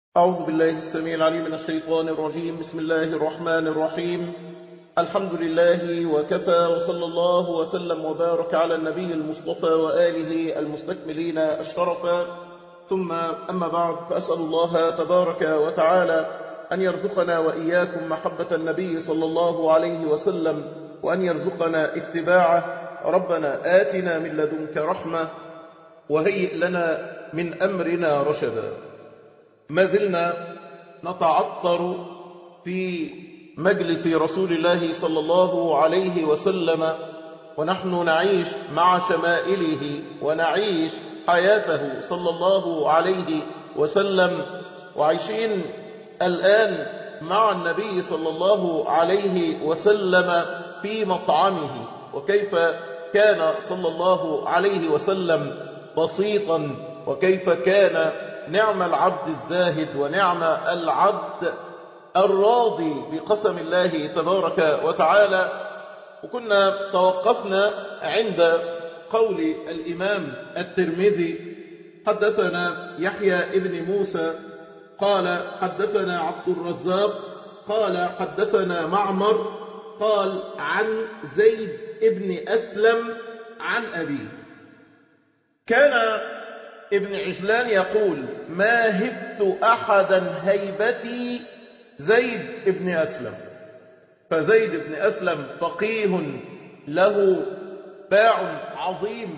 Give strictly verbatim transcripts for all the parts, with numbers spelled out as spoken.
أعوذ بالله السميع العليم من الشيطان الرجيم. بسم الله الرحمن الرحيم. الحمد لله وكفى، وصلى الله وسلم وبارك على النبي المصطفى وآله المستكملين الشرفا، ثم أما بعد، فأسأل الله تبارك وتعالى أن يرزقنا وإياكم محبة النبي صلى الله عليه وسلم، وأن يرزقنا اتباعه. ربنا آتنا من لدنك رحمة وهيئ لنا من أمرنا رشدا. ما زلنا نتعطر في مجلس رسول الله صلى الله عليه وسلم، ونحن نعيش مع شمائله ونعيش حياته صلى الله عليه وسلم، وعايشين الآن مع النبي صلى الله عليه وسلم في مطعمه، وكيف كان صلى الله عليه وسلم بسيطا، وكيف كان نعم العبد الزاهد ونعم العبد الراضي بقسم الله تبارك وتعالى. وكنا توقفنا عند قول الإمام الترمذي: حدثنا يحيى ابن موسى قال حدثنا عبد الرزاق قال حدثنا معمر قال عن زيد ابن أسلم عن أبيه. كان ابن عجلان يقول: ما هبت أحدا هيبتي زيد ابن أسلم. فزيد ابن أسلم فقيه له باع عظيم،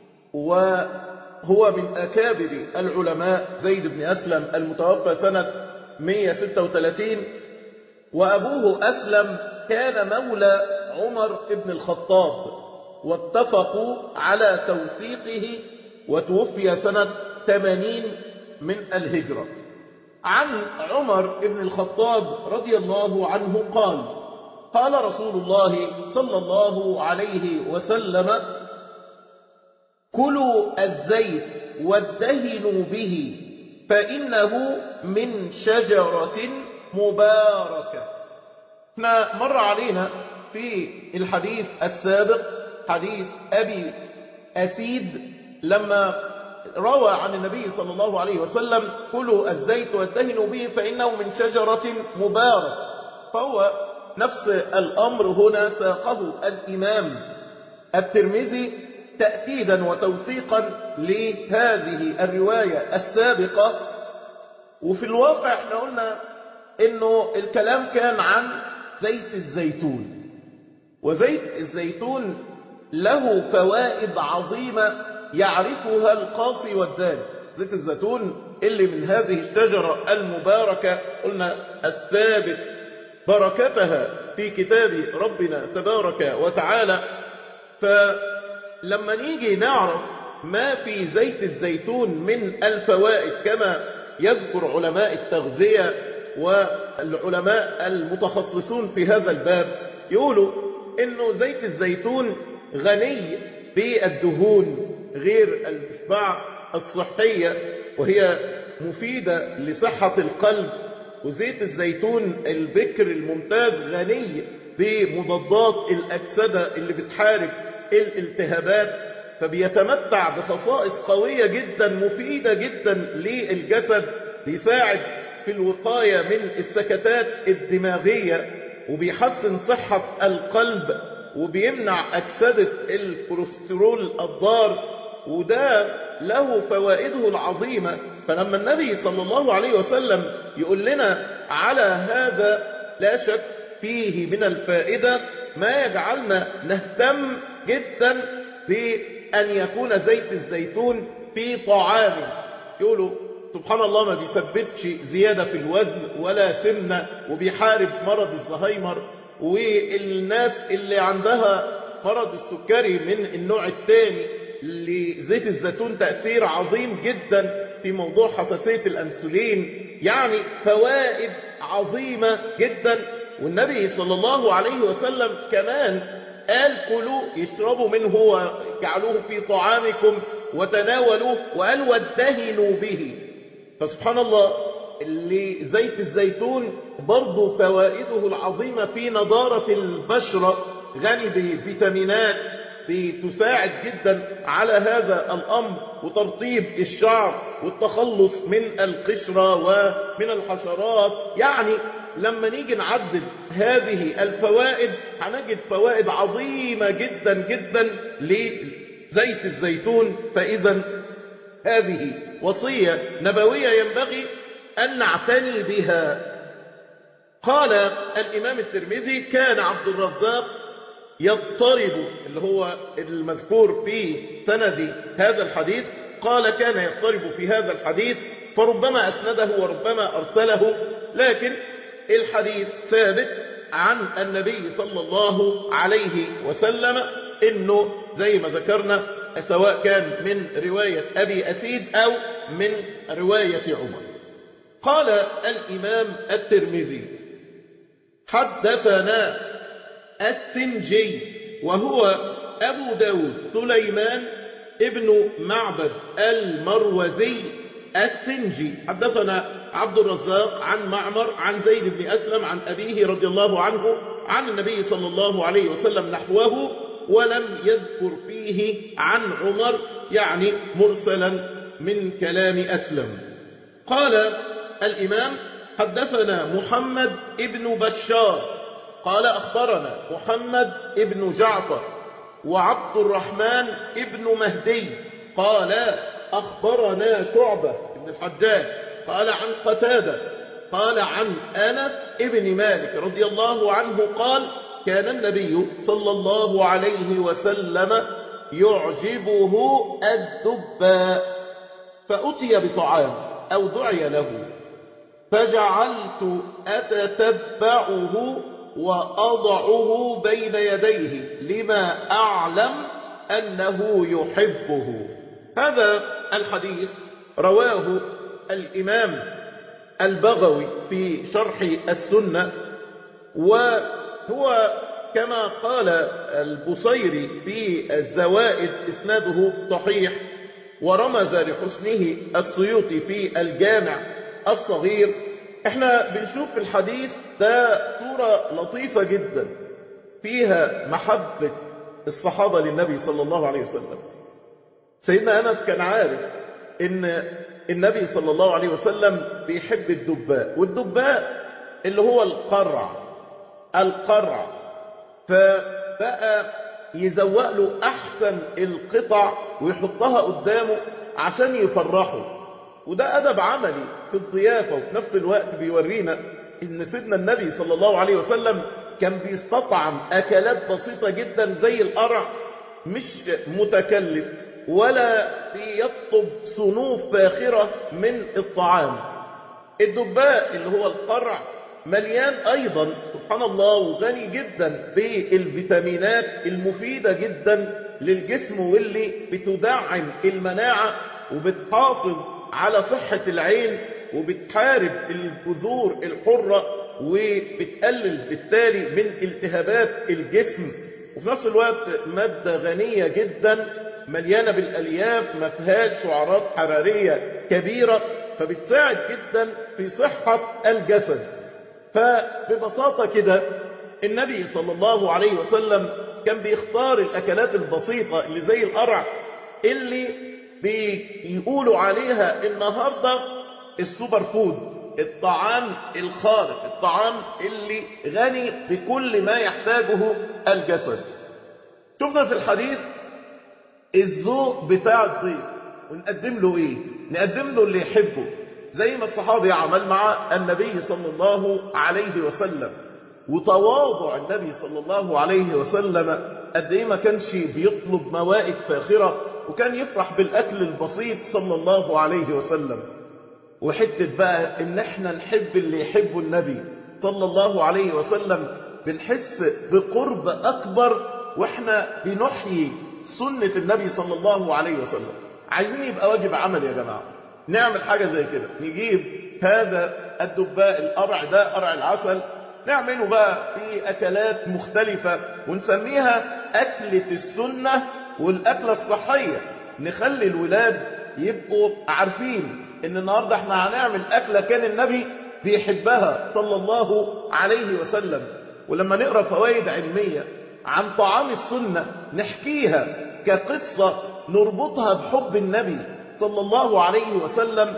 وهو من أكابر العلماء. زيد بن أسلم المتوفى سنة مئة وستة وثلاثين، وأبوه أسلم كان مولى عمر بن الخطاب، واتفقوا على توثيقه، وتوفي سنة ثمانين من الهجرة. عن عمر بن الخطاب رضي الله عنه قال: قال رسول الله صلى الله عليه وسلم: كلوا الزيت وادهنوا به، فإنه من شجرة مباركة. احنا مر علينا في الحديث السابق حديث أبي أسيد لما روى عن النبي صلى الله عليه وسلم: كلوا الزيت وادهنوا به فإنه من شجرة مبارك. فهو نفس الأمر هنا ساقه الإمام الترمذي تأكيدا وتوثيقا لهذه الرواية السابقة. وفي الواقع احنا قلنا انه الكلام كان عن زيت الزيتون، وزيت الزيتون له فوائد عظيمة يعرفها القاصي والداني. زيت الزيتون اللي من هذه الشجرة المباركة قلنا الثابت بركتها في كتاب ربنا تبارك وتعالى. فلما نيجي نعرف ما في زيت الزيتون من الفوائد كما يذكر علماء التغذية والعلماء المتخصصون في هذا الباب، يقولوا انه زيت الزيتون غني بالدهون غير الإشباع الصحية، وهي مفيدة لصحة القلب. وزيت الزيتون البكر الممتاز غني بمضادات الأكسدة اللي بتحارب الالتهابات، فبيتمتع بخصائص قوية جدا مفيدة جدا للجسد، بيساعد في الوقاية من السكتات الدماغية، وبيحسن صحة القلب، وبيمنع أكسدة الكوليسترول الضار، وده له فوائده العظيمة. فلما النبي صلى الله عليه وسلم يقول لنا على هذا، لا شك فيه من الفائدة ما يجعلنا نهتم جدا بأن يكون زيت الزيتون في طعامه. يقولوا سبحان الله ما بيثبتش زيادة في الوزن ولا سمنة، وبيحارب مرض الزهايمر، والناس اللي عندها مرض السكري من النوع الثاني لزيت الزيتون تأثير عظيم جدا في موضوع حساسية الأنسولين. يعني فوائد عظيمة جدا. والنبي صلى الله عليه وسلم كمان قال: كلوا يشربوا منه وجعلوه في طعامكم وتناولوه، وقال: وادهنوا به. فسبحان الله، اللي زيت الزيتون برضو فوائده العظيمة في نضارة البشرة، غني بفيتامينات، بتساعد جدا على هذا الأمر، وترطيب الشعر والتخلص من القشرة ومن الحشرات. يعني لما نيجي نعدد هذه الفوائد هنجد فوائد عظيمة جدا جدا لزيت الزيتون. فإذا هذه وصية نبوية ينبغي أن نعتني بها. قال الإمام الترمذي: كان عبد الرزاق يضطرب، اللي هو المذكور في سند هذا الحديث، قال كان يضطرب في هذا الحديث فربما أسنده وربما أرسله، لكن الحديث ثابت عن النبي صلى الله عليه وسلم إنه زي ما ذكرنا سواء كان من رواية أبي أسيد أو من رواية عمر. قال الإمام الترمذي: حدثنا السنجي وهو أبو داود سليمان ابن معبد المروزي السنجي. حدثنا عبد الرزاق عن معمر عن زيد بن أسلم عن أبيه رضي الله عنه عن النبي صلى الله عليه وسلم نحوه، ولم يذكر فيه عن عمر، يعني مرسلا من كلام أسلم. قال الإمام: حدثنا محمد ابن بشار قال أخبرنا محمد ابن جعفر وعبد الرحمن ابن مهدي قال أخبرنا شعبة بن الحجاج قال عن قتادة قال عن أنس ابن مالك رضي الله عنه قال: كان النبي صلى الله عليه وسلم يعجبه الدباء، فأتي بطعام أو دعي له فجعلت أتتبعه وأضعه بين يديه لما أعلم أنه يحبه. هذا الحديث رواه الإمام البغوي في شرح السنة، وهو كما قال البصيري في الزوائد إسناده صحيح، ورمز لحسنه السيوطي في الجامع الصغير. احنا بنشوف في الحديث ده صورة لطيفة جدا فيها محبة الصحابة للنبي صلى الله عليه وسلم. سيدنا أنس كان عارف ان النبي صلى الله عليه وسلم بيحب الدباء، والدباء اللي هو القرع القرع فبقى يزوق له أحسن القطع ويحطها قدامه عشان يفرحه. وده أدب عملي في الضيافة، وفي نفس الوقت بيورينا إن سيدنا النبي صلى الله عليه وسلم كان بيستطعم أكلات بسيطة جدا زي القرع، مش متكلف ولا بيطلب صنوف فاخرة من الطعام. الدباء اللي هو القرع مليان أيضا سبحان الله وغني جدا بالفيتامينات المفيدة جدا للجسم، واللي بتدعم المناعة وبتحافظ على صحة العين وبتحارب الجذور الحرة وبتقلل بالتالي من التهابات الجسم، وفي نفس الوقت مادة غنية جدا مليانة بالألياف ما فيهاش سعرات حرارية كبيرة، فبتساعد جدا في صحة الجسد. فببساطة كده النبي صلى الله عليه وسلم كان بيختار الأكلات البسيطة اللي زي القرع اللي بيقولوا عليها النهاردة السوبر فود، الطعام الخارق، الطعام اللي غني بكل ما يحتاجه الجسد. شفنا في الحديث الذوق بتاع الضيف، ونقدم له ايه؟ نقدم له اللي يحبه، زي ما الصحابي عمل مع النبي صلى الله عليه وسلم. وتواضع النبي صلى الله عليه وسلم قد ايه ما كانش بيطلب موائد فاخرة، وكان يفرح بالأكل البسيط صلى الله عليه وسلم. وحتة بقى ان احنا نحب اللي يحبه النبي صلى الله عليه وسلم، بنحس بقرب أكبر واحنا بنحيي سنة النبي صلى الله عليه وسلم. عايزين يبقى واجب عمل يا جماعة، نعمل حاجة زي كده، نجيب هذا الدباء القرع ده قرع العسل، نعمله بقى في أكلات مختلفة ونسميها أكلة السنة والأكلة الصحية. نخلي الولاد يبقوا عارفين إن النهاردة احنا هنعمل أكلة كان النبي بيحبها صلى الله عليه وسلم. ولما نقرأ فوائد علمية عن طعام السنة نحكيها كقصة نربطها بحب النبي صلى الله عليه وسلم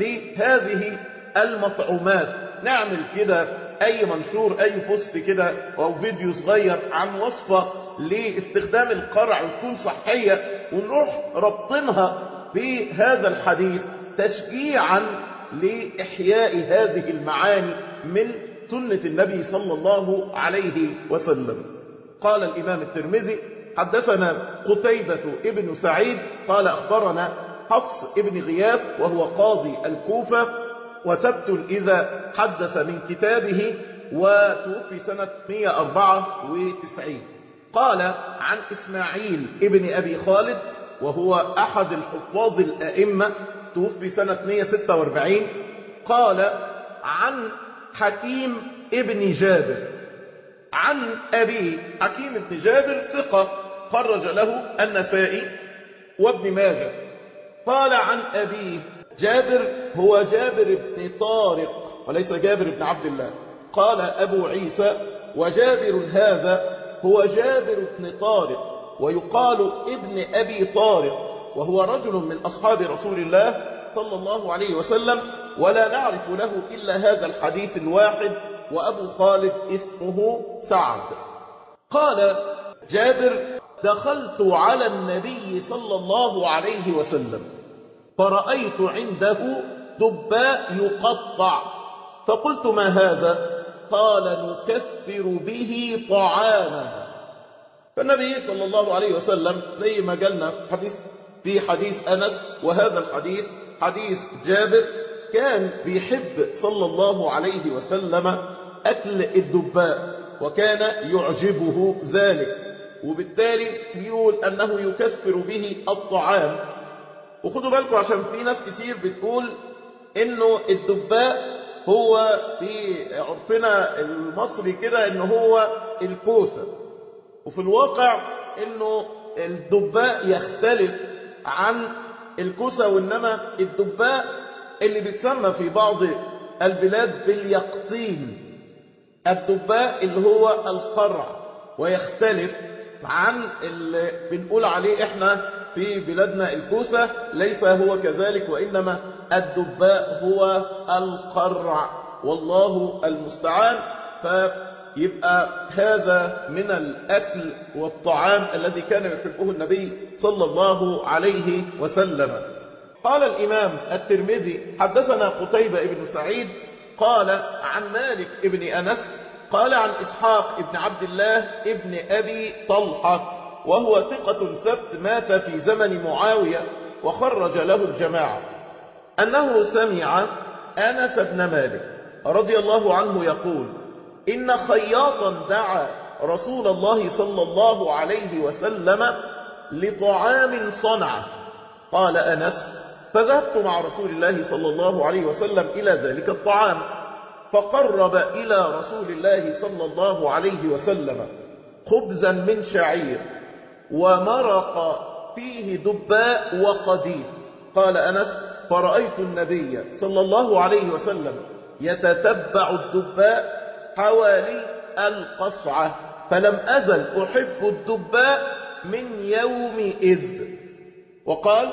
لهذه المطعومات. نعمل كده أي منشور، أي بوست كده أو فيديو صغير عن وصفة لاستخدام القرع وتكون صحية، ونروح ربطنها بهذا الحديث تشجيعا لإحياء هذه المعاني من سنة النبي صلى الله عليه وسلم. قال الإمام الترمذي: حدثنا قتيبة ابن سعيد قال أخبرنا حفص ابن غياث وهو قاضي الكوفة وثبت إذا حدث من كتابه، وتوفي سنة مئة وأربعة وتسعين. قال عن إسماعيل ابن أبي خالد وهو أحد الحفاظ الأئمة، توفي سنة مئة وستة وأربعين. قال عن حكيم ابن جابر عن أبي حكيم بن جابر ثقة خرج له النسائي وابن ماجه. قال عن أبيه جابر هو جابر بن طارق وليس جابر بن عبد الله. قال أبو عيسى: وجابر هذا هو جابر بن طارق ويقال ابن أبي طارق، وهو رجل من أصحاب رسول الله صلى الله عليه وسلم، ولا نعرف له إلا هذا الحديث الواحد، وأبو خالد اسمه سعد. قال جابر: دخلت على النبي صلى الله عليه وسلم فرأيت عنده دباء يقطع، فقلت: ما هذا؟ قال: نكثر به طعامنا. فالنبي صلى الله عليه وسلم زي ما قلنا في حديث في حديث أنس، وهذا الحديث حديث جابر، كان بيحب صلى الله عليه وسلم أكل الدباء وكان يعجبه ذلك، وبالتالي يقول أنه يكثر به الطعام. وخدوا بالكم عشان في ناس كتير بتقول إنه الدباء هو في عرفنا المصري كده إنه هو الكوسة، وفي الواقع إنه الدباء يختلف عن الكوسة، وإنما الدباء اللي بتسمى في بعض البلاد باليقطين، الدباء اللي هو القرع، ويختلف عن اللي بنقول عليه احنا في بلادنا الكوسة، ليس هو كذلك، وإنما الدباء هو القرع، والله المستعان. فيبقى هذا من الأكل والطعام الذي كان يحبه النبي صلى الله عليه وسلم. قال الإمام الترمذي: حدثنا قتيبة بن سعيد قال عن مالك ابن أنس قال عن إسحاق ابن عبد الله ابن أبي طلحة وهو ثقة ثبت مات في زمن معاوية وخرج له الجماعة، أنه سمع أنس بن مالك رضي الله عنه يقول: إن خياطا دعا رسول الله صلى الله عليه وسلم لطعام صنعه. قال أنس: فذهبت مع رسول الله صلى الله عليه وسلم إلى ذلك الطعام، فقرب إلى رسول الله صلى الله عليه وسلم خبزا من شعير ومرق فيه دباء وقديد. قال أنس: فرأيت النبي صلى الله عليه وسلم يتتبع الدباء حوالي القصعة، فلم أزل أحب الدباء من يومئذ. وقال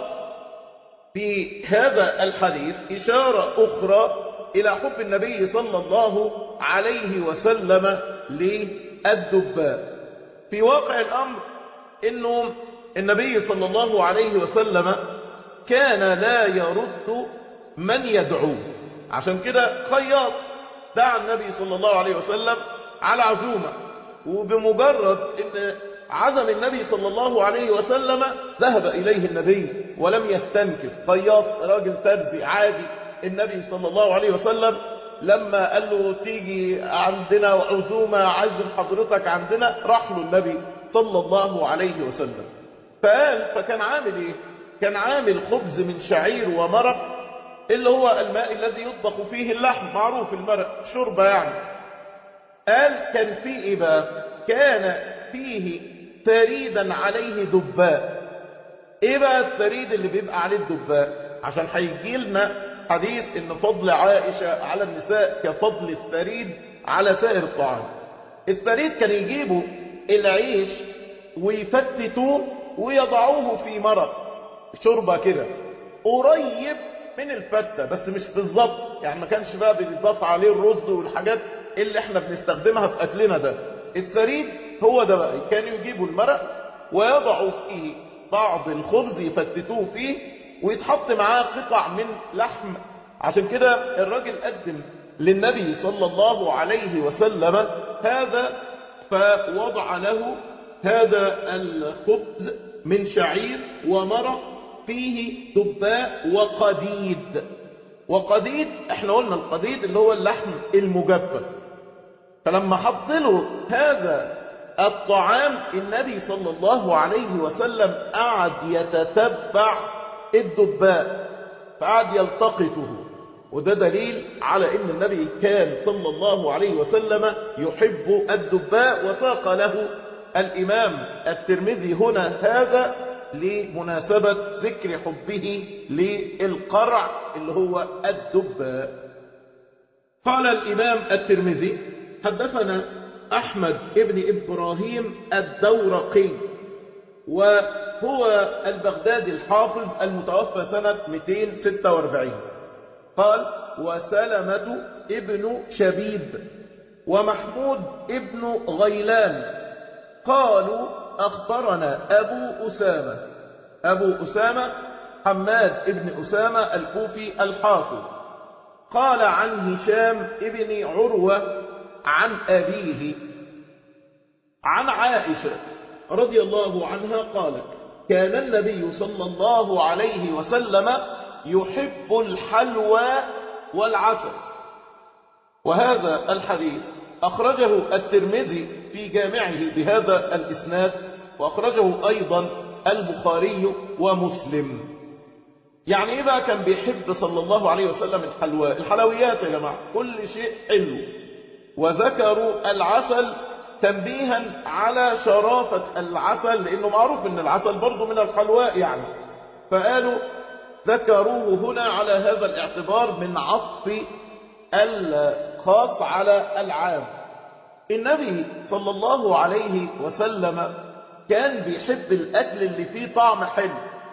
في هذا الحديث إشارة أخرى إلى حب النبي صلى الله عليه وسلم للدباء. في واقع الأمر إنه النبي صلى الله عليه وسلم كان لا يرد من يدعوه، عشان كده خياط دعا النبي صلى الله عليه وسلم على عزومة، وبمجرد إن عزم النبي صلى الله عليه وسلم ذهب إليه النبي ولم يستنكف. خياط راجل ترزي عادي، النبي صلى الله عليه وسلم لما قال له تيجي عندنا عزومة عزم حضرتك عندنا، راح له النبي صلى الله عليه وسلم. فقال فكان عامل ايه؟ كان عامل خبز من شعير ومرق، اللي هو الماء الذي يطبخ فيه اللحم، معروف المرق شوربة يعني. قال كان فيه ايه بقى؟ كان فيه ثريدا عليه دباء. ايه بقى الثريد اللي بيبقى عليه الدباء؟ عشان هيجي لنا حديث ان فضل عائشة على النساء كفضل الثريد على سائر الطعام. الثريد كان يجيبه العيش ويفتتوه ويضعوه في مرق شوربة كده قريب من الفتة، بس مش بالظبط، يعني ما كانش بقى بيضاف عليه الرز والحاجات اللي احنا بنستخدمها في أكلنا ده. الثريد هو ده بقى، كانوا يجيبوا المرق ويضعوا فيه بعض الخبز يفتتوه فيه ويتحط معاه قطع من لحم. عشان كده الراجل قدم للنبي صلى الله عليه وسلم هذا، فوضع له هذا الخبز من شعير ومرق فيه دباء وقديد. وقديد احنا قلنا القديد اللي هو اللحم المجفف. فلما حط له هذا الطعام النبي صلى الله عليه وسلم قعد يتتبع الدباء، فقعد يلتقطه، وده دليل على ان النبي كان صلى الله عليه وسلم يحب الدباء. وساق له الامام الترمذي هنا هذا لمناسبة ذكر حبه للقرع اللي هو الدباء. قال الامام الترمذي حدثنا احمد ابن ابراهيم الدورقي، وهو البغدادي الحافظ المتوفى سنة مئتين وستة وأربعين. قال وسلمة ابن شبيب ومحمود ابن غيلان قالوا أخبرنا أبو أسامة. أبو أسامة حماد ابن أسامة الكوفي الحافظ. قال عن هشام ابن عروة عن أبيه عن عائشة رضي الله عنها قالت كان النبي صلى الله عليه وسلم يحب الحلوى والعسل. وهذا الحديث أخرجه الترمذي في جامعه بهذا الإسناد، وأخرجه أيضا البخاري ومسلم. يعني إيه بقى كان بيحب صلى الله عليه وسلم الحلوى؟ الحلويات يا جماعة كل شيء حلو. وذكروا العسل تنبيها على شرافة العسل، لأنه معروف أن العسل برضو من الحلواء يعني، فقالوا ذكروه هنا على هذا الاعتبار من عطف الخاص على العام. النبي صلى الله عليه وسلم كان بيحب الأكل اللي فيه طعم حلو،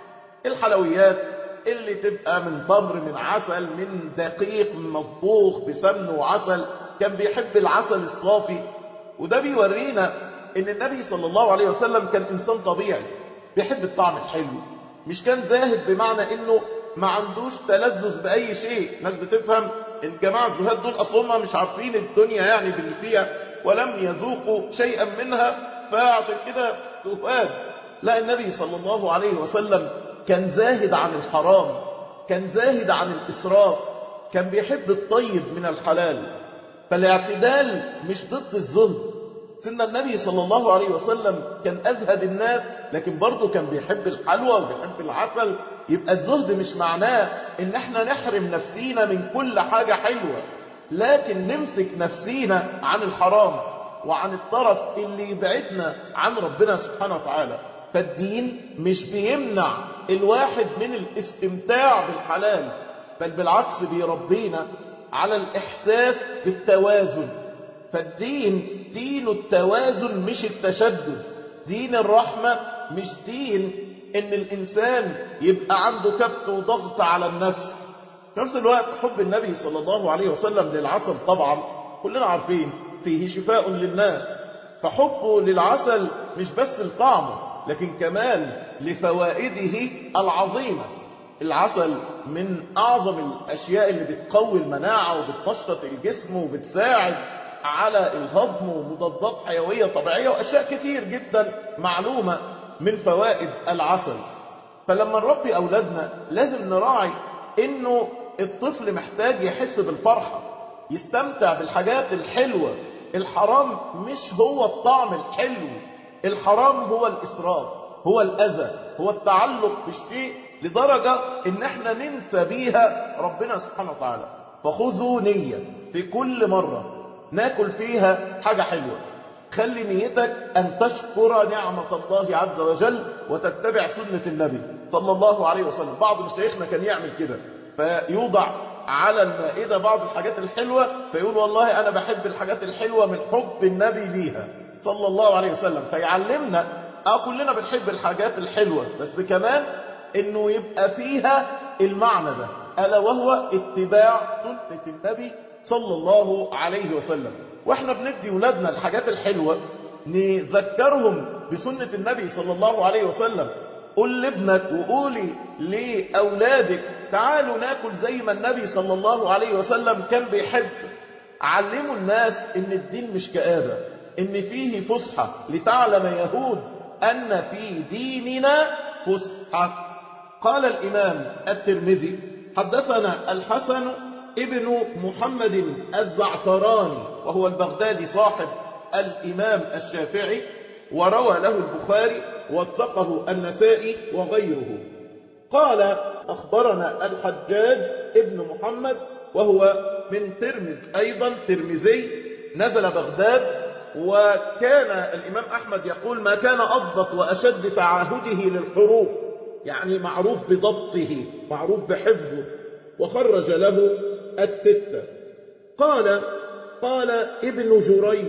الحلويات اللي تبقى من تمر من عسل من دقيق من مطبوخ بسمن وعسل، كان بيحب العسل الصافي. وده بيورينا ان النبي صلى الله عليه وسلم كان انسان طبيعي بيحب الطعم الحلو، مش كان زاهد بمعنى انه ما عندوش تلذذ باي شيء. ناس بتفهم الجماعه الزهاد دول اصلا مش عارفين الدنيا يعني باللي فيها ولم يذوقوا شيئا منها فعشان كده زهاد. لا، النبي صلى الله عليه وسلم كان زاهد عن الحرام، كان زاهد عن الاسراف، كان بيحب الطيب من الحلال. فالاعتدال مش ضد الزهد. سيدنا النبي صلى الله عليه وسلم كان أزهد الناس، لكن برضه كان بيحب الحلوى وبيحب العسل. يبقى الزهد مش معناه ان احنا نحرم نفسينا من كل حاجة حلوة، لكن نمسك نفسينا عن الحرام وعن الطرف اللي يبعدنا عن ربنا سبحانه وتعالى. فالدين مش بيمنع الواحد من الاستمتاع بالحلال، بل بالعكس بيربينا على الإحساس بالتوازن. فالدين دين التوازن مش التشدد، دين الرحمة، مش دين ان الإنسان يبقى عنده كبت وضغط على النفس. في نفس الوقت حب النبي صلى الله عليه وسلم للعسل طبعا كلنا عارفين فيه شفاء للناس، فحبه للعسل مش بس لطعمه لكن كمان لفوائده العظيمة. العسل من أعظم الأشياء اللي بتقوي المناعة وبتنشط الجسم وبتساعد على الهضم ومضادات حيوية طبيعية وأشياء كتير جدا معلومة من فوائد العسل. فلما نربي أولادنا لازم نراعي إنه الطفل محتاج يحس بالفرحة، يستمتع بالحاجات الحلوة. الحرام مش هو الطعم الحلو، الحرام هو الإسراف، هو الأذى، هو التعلق بالشيء لدرجة إن احنا ننسى بيها ربنا سبحانه وتعالى. فخذوا نية في كل مرة ناكل فيها حاجة حلوة، خلي نيتك أن تشكر نعمة الله عز وجل وتتبع سنة النبي صلى الله عليه وسلم. بعض مشايخنا كان يعمل كده، فيوضع على المائدة بعض الحاجات الحلوة فيقول والله أنا بحب الحاجات الحلوة من حب النبي ليها، صلى الله عليه وسلم. فيعلمنا اه كلنا بنحب الحاجات الحلوة، بس كمان انه يبقى فيها المعنى ده، ألا وهو اتباع سنة النبي صلى الله عليه وسلم. واحنا بندي ولادنا الحاجات الحلوة نذكرهم بسنة النبي صلى الله عليه وسلم. قول لابنك وقولي لأولادك تعالوا ناكل زي ما النبي صلى الله عليه وسلم كان بيحب. علموا الناس ان الدين مش كآبة، ان فيه فسحة، لتعلم يهود ان في ديننا فسحة. قال الإمام الترمذي حدثنا الحسن ابن محمد الزعفراني وهو البغدادي صاحب الإمام الشافعي، وروى له البخاري وثقه النسائي وغيره. قال أخبرنا الحجاج ابن محمد وهو من ترمذ أيضا ترمذي، نزل بغداد، وكان الإمام أحمد يقول ما كان أضبط وأشد تعاهده للحروف، يعني معروف بضبطه، معروف بحفظه، وخرج له الستة. قال قال ابن جريج،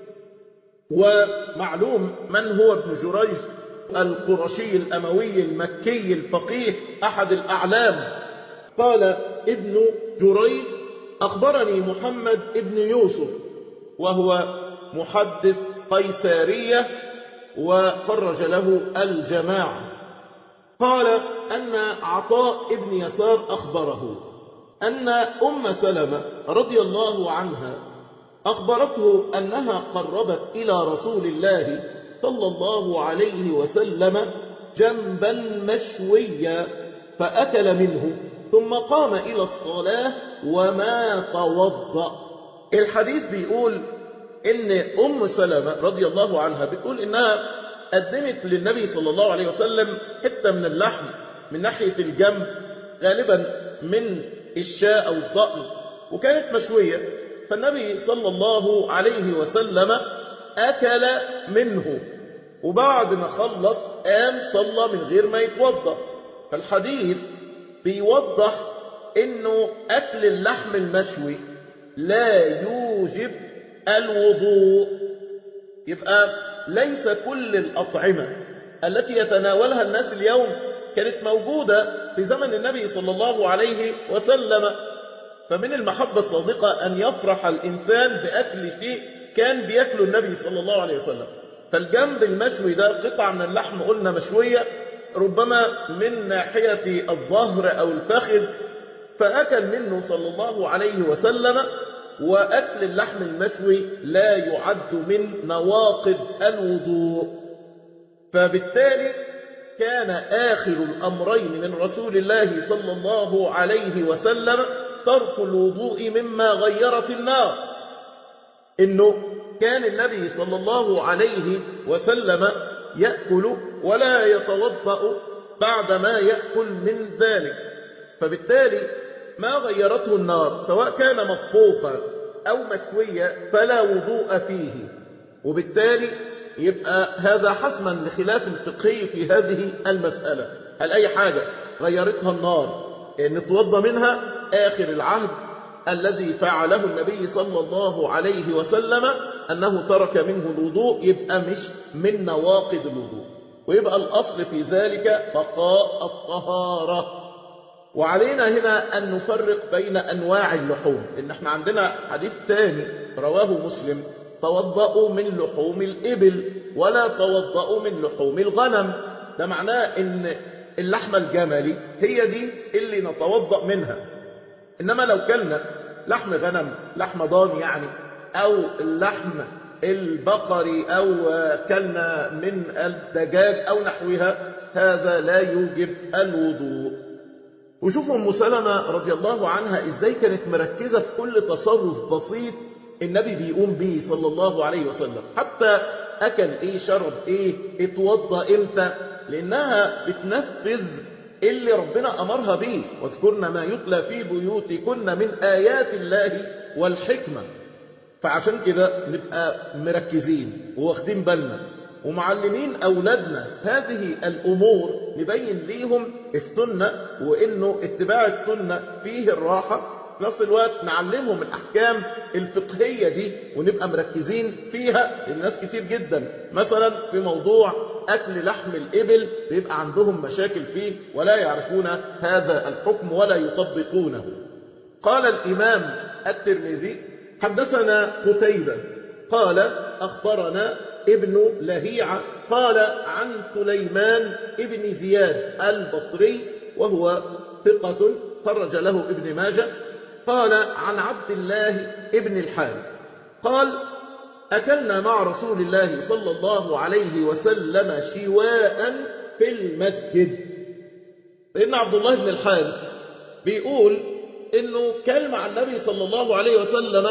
ومعلوم من هو ابن جريج، القرشي الأموي المكي الفقيه أحد الأعلام. قال ابن جريج أخبرني محمد ابن يوسف وهو محدث قيسارية وخرج له الجماعة. قال أن عطاء ابن يسار أخبره أن أم سلمة رضي الله عنها أخبرته أنها قربت إلى رسول الله صلى الله عليه وسلم جنبا مشويا فأكل منه ثم قام إلى الصلاة وما توضأ. الحديث بيقول إن أم سلمة رضي الله عنها بتقول إنها قدمت للنبي صلى الله عليه وسلم حتة من اللحم من ناحية الجنب، غالبا من الشاء أو الضأن، وكانت مشوية، فالنبي صلى الله عليه وسلم أكل منه، وبعد ما خلص قام صلى من غير ما يتوضأ. فالحديث بيوضح إنه أكل اللحم المشوي لا يوجب الوضوء. يبقى ليس كل الأطعمة التي يتناولها الناس اليوم كانت موجودة في زمن النبي صلى الله عليه وسلم. فمن المحبة الصادقة أن يفرح الإنسان بأكل شيء كان بيأكله النبي صلى الله عليه وسلم. فالجنب المشوي ده قطعة من اللحم قلنا مشوية، ربما من ناحية الظهر أو الفخذ، فأكل منه صلى الله عليه وسلم. وأكل اللحم المشوي لا يعد من نواقض الوضوء. فبالتالي كان آخر الأمرين من رسول الله صلى الله عليه وسلم ترك الوضوء مما غيرت النار، إنه كان النبي صلى الله عليه وسلم يأكل ولا يتوضأ بعدما يأكل من ذلك. فبالتالي ما غيرته النار سواء كان مطبوخا أو مشويا فلا وضوء فيه، وبالتالي يبقى هذا حسما لخلاف فقهي في هذه المسألة. هل أي حاجة غيرتها النار نتوضى منها؟ آخر العهد الذي فعله النبي صلى الله عليه وسلم أنه ترك منه الوضوء، يبقى مش من نواقض الوضوء، ويبقى الأصل في ذلك بقاء الطهارة. وعلينا هنا أن نفرق بين أنواع اللحوم، إن احنا عندنا حديث ثاني رواه مسلم: توضأوا من لحوم الإبل ولا توضأوا من لحوم الغنم. ده معناه إن اللحمة الجملي هي دي اللي نتوضأ منها، إنما لو كلنا لحم غنم، لحم ضان يعني، أو اللحم البقري، أو كلنا من الدجاج أو نحوها، هذا لا يوجب الوضوء. وشوفوا أم سلمة رضي الله عنها إزاي كانت مركزة في كل تصرف بسيط النبي بيقوم به صلى الله عليه وسلم، حتى أكل إيه، شرب إيه، اتوضى إمتى، لأنها بتنفذ اللي ربنا أمرها به: واذكرن ما يتلى في بيوتكن من آيات الله والحكمة. فعشان كده نبقى مركزين وواخدين بالنا ومعلمين أولادنا هذه الأمور، نبين ليهم السنة، وإنه اتباع السنة فيه الراحة، في نفس الوقت نعلمهم الأحكام الفقهية دي ونبقى مركزين فيها. الناس كتير جدا مثلا في موضوع أكل لحم الإبل بيبقى عندهم مشاكل فيه ولا يعرفون هذا الحكم ولا يطبقونه. قال الإمام الترمذي حدثنا قتيبة قال أخبرنا ابن لهيعة قال عن سليمان ابن زياد البصري وهو ثقة خرج له ابن ماجه قال عن عبد الله ابن الحارث قال أكلنا مع رسول الله صلى الله عليه وسلم شواء في المسجد. لأن عبد الله بن الحارث بيقول إنه كان مع النبي صلى الله عليه وسلم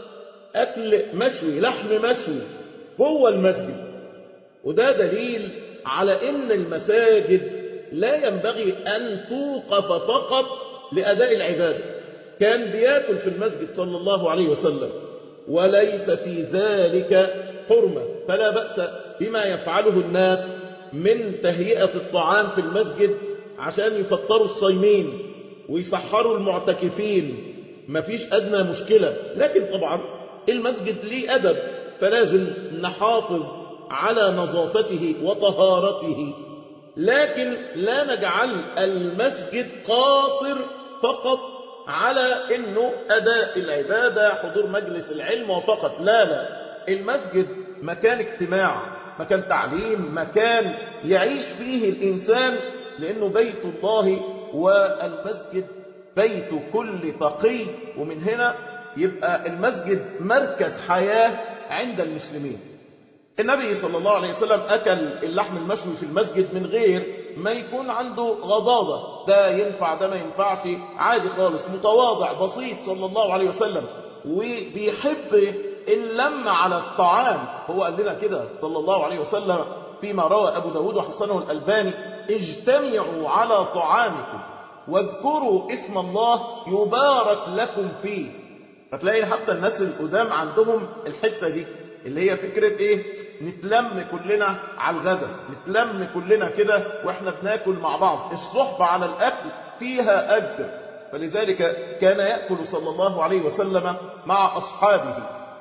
أكل مشوي لحم مشوي جوه المسجد، وده دليل على إن المساجد لا ينبغي أن توقف فقط لأداء العبادة. كان بياكل في المسجد صلى الله عليه وسلم وليس في ذلك حرمة، فلا بأس بما يفعله الناس من تهيئة الطعام في المسجد عشان يفطروا الصايمين ويسحروا المعتكفين، مفيش أدنى مشكلة. لكن طبعا المسجد ليه أدب، فلازم نحافظ على نظافته وطهارته، لكن لا نجعل المسجد قاصر فقط على انه اداء العبادة حضور مجلس العلم وفقط. لا لا، المسجد مكان اجتماع، مكان تعليم، مكان يعيش فيه الانسان، لانه بيت الله والمسجد بيت كل تقي. ومن هنا يبقى المسجد مركز حياة عند المسلمين. النبي صلى الله عليه وسلم أكل اللحم المشوي في المسجد من غير ما يكون عنده غضاضة، ده ينفع ده ما ينفعش، عادي خالص، متواضع بسيط صلى الله عليه وسلم، وبيحب اللم على الطعام. هو قال لنا كده صلى الله عليه وسلم فيما روى أبو داود وحسنه الألباني: اجتمعوا على طعامكم واذكروا اسم الله يبارك لكم فيه. فتلاقي حتى الناس القدام عندهم الحتة دي اللي هي فكرة ايه؟ نتلم كلنا على الغداء، نتلم كلنا كده واحنا بناكل مع بعض. الصحبة على الأكل فيها أجر، فلذلك كان يأكل صلى الله عليه وسلم مع أصحابه.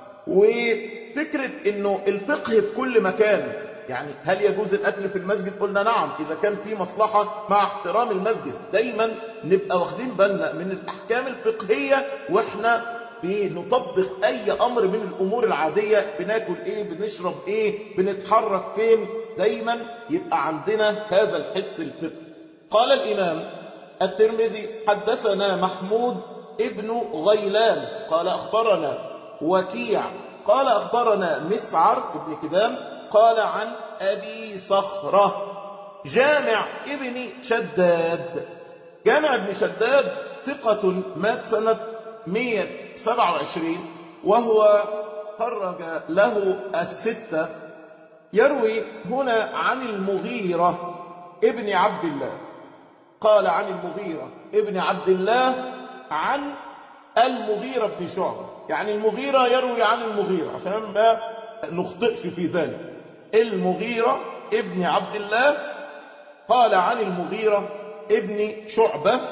وفكرة انه الفقه في كل مكان، يعني هل يجوز الأكل في المسجد؟ قلنا نعم إذا كان في مصلحة مع احترام المسجد. دايما نبقى واخدين بالنا من الأحكام الفقهية واحنا بنطبق أي أمر من الأمور العادية، بناكل إيه، بنشرب إيه، بنتحرك فين، دايما يبقى عندنا هذا الحس الفقهي. قال الإمام الترمذي حدثنا محمود ابن غيلان قال أخبرنا وكيع قال أخبرنا مسعر ابن كدام قال عن أبي صخرة جامع ابن شداد. جامع ابن شداد ثقة مات سنة مئة وسبعة وعشرين وهو خرج له الستة. يروي هنا عن المغيرة ابن عبد الله، قال عن المغيرة ابن عبد الله عن المغيرة بن شعبة، يعني المغيرة يروي عن المغيرة عشان ما نخطئش في ذلك. المغيرة ابن عبد الله قال عن المغيرة ابن شعبة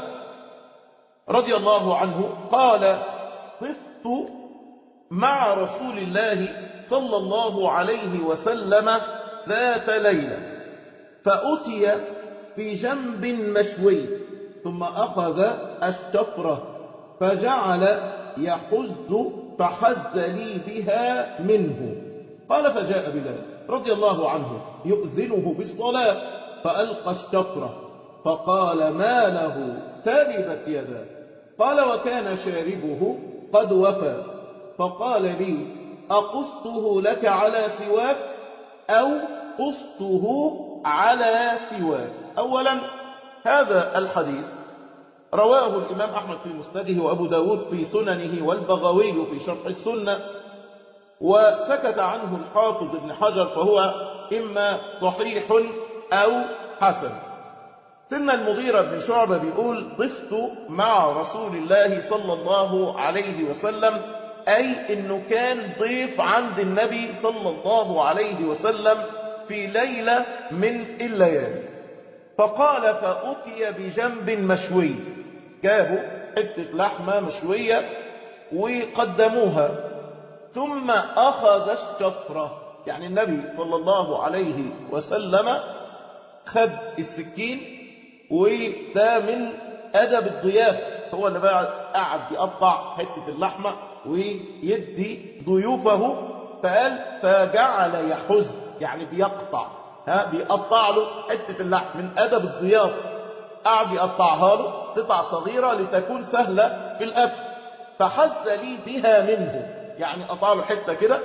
رضي الله عنه قال: طفت مع رسول الله صلى الله عليه وسلم ذات ليلة فأتي في جنب مشوي ثم أخذ الشفرة فجعل يحز فحز لي بها منه. قال: فجاء بلال رضي الله عنه يؤذنه بالصلاة فألقى الشفرة فقال: ما له تربت يداه. قال: وكان شاربه قد وفى. فقال لي: أقصته لك على سواك أو قصته على سواك؟ أولا هذا الحديث رواه الإمام أحمد في مسنده وأبو داود في سننه والبغوي في شرح السنة، وسكت عنه الحافظ ابن حجر فهو إما صحيح أو حسن. سن المغيرة بن شعبة بيقول: طفت مع رسول الله صلى الله عليه وسلم، أي إنه كان ضيف عند النبي صلى الله عليه وسلم في ليلة من الليالي. فقال: فأتي بجنب مشوي، جابوا حتة لحمة مشوية وقدموها، ثم أخذ الشفرة. يعني النبي صلى الله عليه وسلم خد السكين، وده من أدب الضيافة، هو اللي بقى قعد يقطع حتة اللحمة ويدي ضيوفه. فقال فجعل يحز، يعني بيقطع، ها بيقطع له حتة اللحم من أدب الضيافة، قعد يقطعها له قطع صغيرة لتكون سهلة في الأكل. فحز لي بها منه، يعني قطع له حتة كده.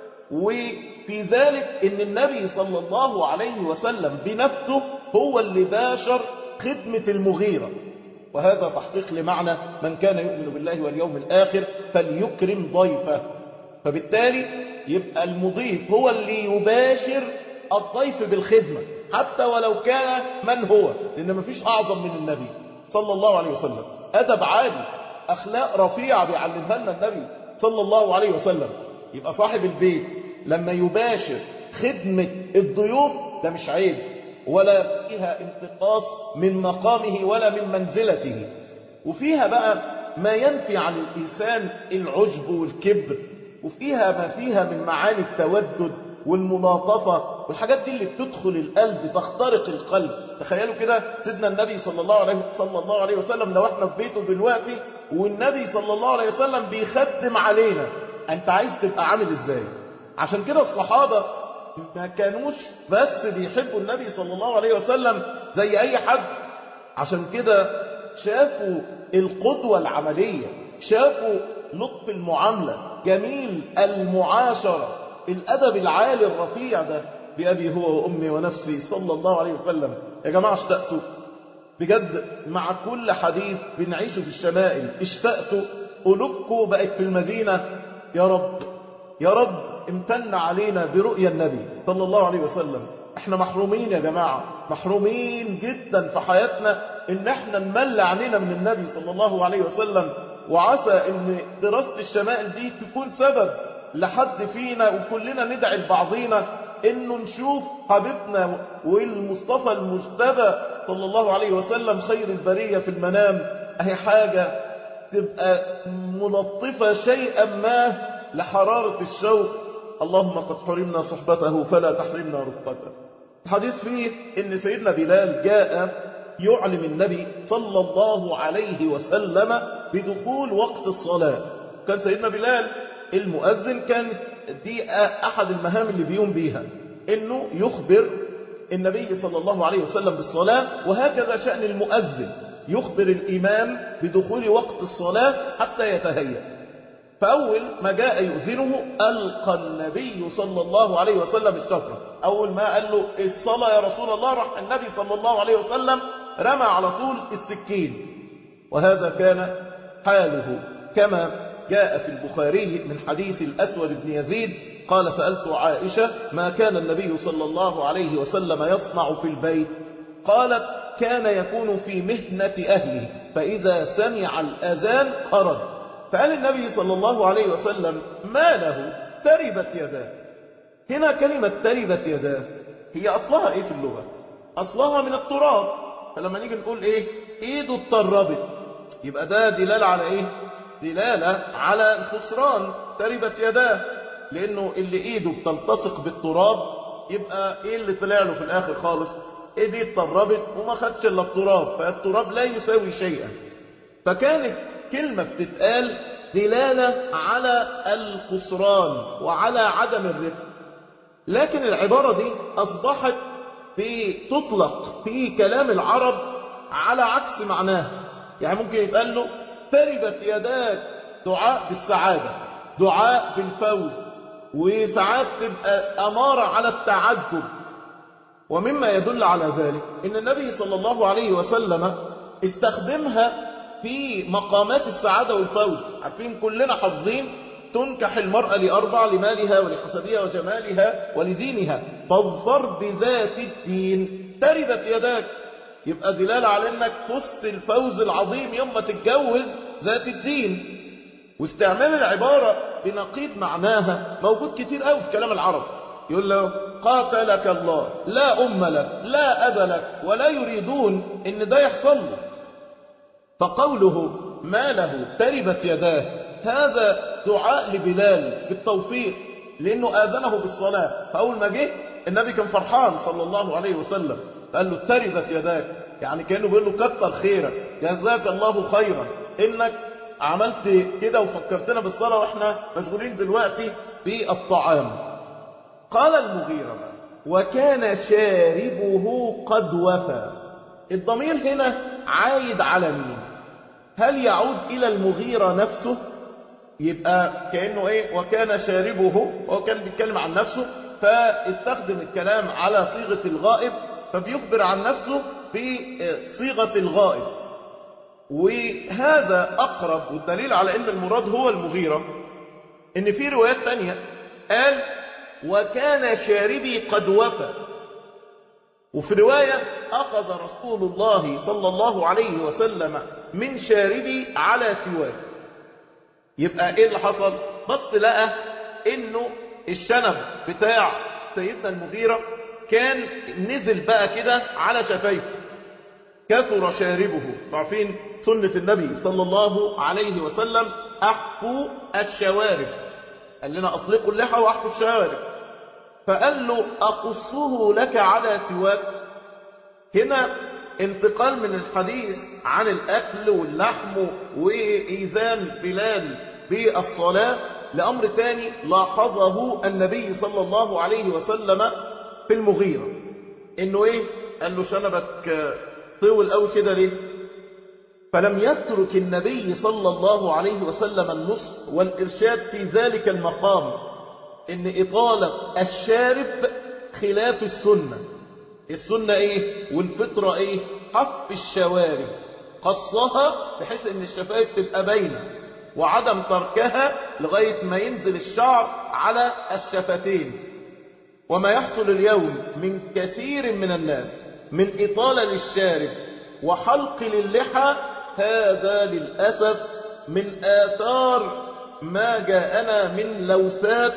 وفي ذلك ان النبي صلى الله عليه وسلم بنفسه هو اللي باشر خدمة المغيرة، وهذا تحقيق لمعنى من كان يؤمن بالله واليوم الآخر فليكرم ضيفه. فبالتالي يبقى المضيف هو اللي يباشر الضيف بالخدمة، حتى ولو كان من هو، لأن مفيش أعظم من النبي صلى الله عليه وسلم. أدب عالي، أخلاق رفيعة بيعلمها لنا النبي صلى الله عليه وسلم. يبقى صاحب البيت لما يباشر خدمة الضيوف ده مش عيب، ولا فيها انتقاص من مقامه ولا من منزلته. وفيها بقى ما ينفي عن الإنسان العجب والكبر، وفيها ما فيها من معاني التودد والملاطفة والحاجات دي اللي بتدخل القلب، تخترق القلب. تخيلوا كده سيدنا النبي صلى الله عليه صلى الله عليه وسلم لو احنا في بيته دلوقتي والنبي صلى الله عليه وسلم بيخدم علينا، انت عايز تبقى عامل ازاي؟ عشان كده الصحابة ما كانوش بس بيحبوا النبي صلى الله عليه وسلم زي اي حد، عشان كده شافوا القدوة العملية، شافوا لطف المعاملة، جميل المعاشرة، الأدب العالي الرفيع ده بأبي هو وأمي ونفسي صلى الله عليه وسلم. يا جماعة اشتقتوا بجد، مع كل حديث بنعيشه في الشمائل اشتقتوا، قلوبكم بقت في المدينة. يا رب يا رب امتن علينا برؤيا النبي صلى الله عليه وسلم. احنا محرومين يا جماعة، محرومين جدا في حياتنا ان احنا نمل عنينا من النبي صلى الله عليه وسلم. وعسى ان دراسة الشمائل دي تكون سبب لحد فينا، وكلنا ندعي لبعضينا انه نشوف حبيبنا والمصطفى المجتبى صلى الله عليه وسلم خير البرية في المنام. اهي حاجة تبقى ملطفة شيئا ما لحرارة الشوق. اللهم قد حرمنا صحبته فلا تحرمنا رفقته. الحديث فيه ان سيدنا بلال جاء يعلم النبي صلى الله عليه وسلم بدخول وقت الصلاة. كان سيدنا بلال المؤذن، كان دي أحد المهام اللي بيقوم بيها، إنه يخبر النبي صلى الله عليه وسلم بالصلاة. وهكذا شأن المؤذن، يخبر الإمام بدخول وقت الصلاة حتى يتهيأ. فأول ما جاء يؤذنه ألقى النبي صلى الله عليه وسلم الشفرة. أول ما قال له الصلاة يا رسول الله، راح النبي صلى الله عليه وسلم رمى على طول السكين. وهذا كان حاله كما جاء في البخاري من حديث الأسود بن يزيد قال سألت عائشة ما كان النبي صلى الله عليه وسلم يصنع في البيت؟ قالت كان يكون في مهنة أهله فإذا سمع الأذان خرج. فقال النبي صلى الله عليه وسلم ما له تربت يداه. هنا كلمة تربت يداه هي أصلها إيه في اللغة؟ أصلها من التراب. فلما نيجي نقول إيه إيده اتطربت، يبقى ده دلالة على إيه؟ دلالة على الخسران، تربت يداه، لأنه اللي إيده بتلتصق بالتراب يبقى إيه اللي طلع له في الآخر خالص؟ إيدي اتطربت وما خدش إلا التراب، فالتراب لا يساوي شيئا. فكانت كلمة بتتقال دلالة على الخسران وعلى عدم الرفق. لكن العبارة دي أصبحت بتطلق في كلام العرب على عكس معناها. يعني ممكن يتقال له تربت يداك دعاء بالسعادة، دعاء بالفوز، وساعات تبقى أمارة على التعجب. ومما يدل على ذلك إن النبي صلى الله عليه وسلم استخدمها في مقامات السعادة والفوز. عارفين كلنا حافظين تنكح المرأة لأربع: لمالها ولحسبها وجمالها ولدينها، فاظفر بذات الدين تربت يداك. يبقى دلالة على انك فزت الفوز العظيم يوم ما تتجوز ذات الدين. واستعمال العبارة بنقيض معناها موجود كتير قوي في كلام العرب. يقول له قاتلك الله، لا أم لك لا أب لك، ولا يريدون ان ده يحصل له. فقوله ما له تربت يداه، هذا دعاء لبلال بالتوفيق لأنه آذنه بالصلاة. فأول ما جه النبي كان فرحان صلى الله عليه وسلم، فقال له تربت يداك، يعني كأنه بيقول له كتر خيرك، جزاك الله خيرا إنك عملت كده وفكرتنا بالصلاة وإحنا مشغولين دلوقتي بالطعام. قال المغيرة وكان شاربه قد وفى. الضمير هنا عايد على مين؟ هل يعود إلى المغيرة نفسه؟ يبقى كأنه إيه؟ وكان شاربه، هو كان بيتكلم عن نفسه فاستخدم الكلام على صيغة الغائب، فبيخبر عن نفسه بصيغة الغائب. وهذا أقرب، والدليل على أن المراد هو المغيرة إن في روايات تانية قال وكان شاربي قد وفى، وفي رواية أخذ رسول الله صلى الله عليه وسلم من شاربي على سواك. يبقى إيه اللي حصل؟ بص لقى إنه الشنب بتاع سيدنا المغيرة كان نزل بقى كده على شفايفه، كثر شاربه. عارفين سنة النبي صلى الله عليه وسلم أحفوا الشوارب، قال لنا أطلقوا اللحى وأحفوا الشوارب، فقال له أقصه لك على سواك. هنا انتقال من الحديث عن الأكل واللحم وإيذان بلال بالصلاة لأمر تاني لاحظه النبي صلى الله عليه وسلم في المغيرة، إنه إيه؟ قال له شنبك طول أو كده ليه؟ فلم يترك النبي صلى الله عليه وسلم النصح والإرشاد في ذلك المقام، إن إطالة الشارب خلاف السنة. السنة إيه؟ والفطرة إيه؟ حف الشوارب، قصها بحيث إن الشفايف تبقى باينة، وعدم تركها لغاية ما ينزل الشعر على الشفتين. وما يحصل اليوم من كثير من الناس من إطالة للشارب وحلق للحى، هذا للأسف من آثار ما جاءنا من لوثات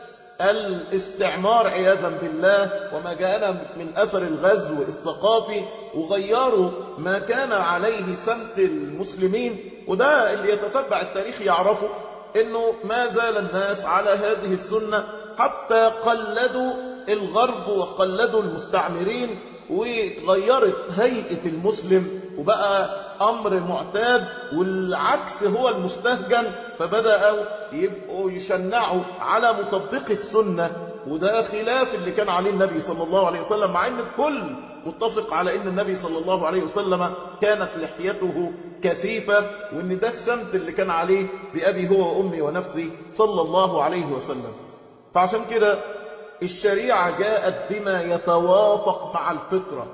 الاستعمار عياذا بالله، وما جاءنا من أثر الغزو الثقافي، وغيروا ما كان عليه سمت المسلمين. وده اللي يتتبع التاريخ يعرفه انه ما زال الناس على هذه السنة حتى قلدوا الغرب وقلدوا المستعمرين، وغيرت هيئة المسلم وبقى أمر معتاد، والعكس هو المستهجن، فبدأوا يبقوا يشنعوا على مطبق السنة. وده خلاف اللي كان عليه النبي صلى الله عليه وسلم، مع أن الكل متفق على أن النبي صلى الله عليه وسلم كانت لحيته كثيفة، وأن ده السمت اللي كان عليه بأبي هو وأمي ونفسي صلى الله عليه وسلم. فعشان كده الشريعة جاءت بما يتوافق مع الفطرة،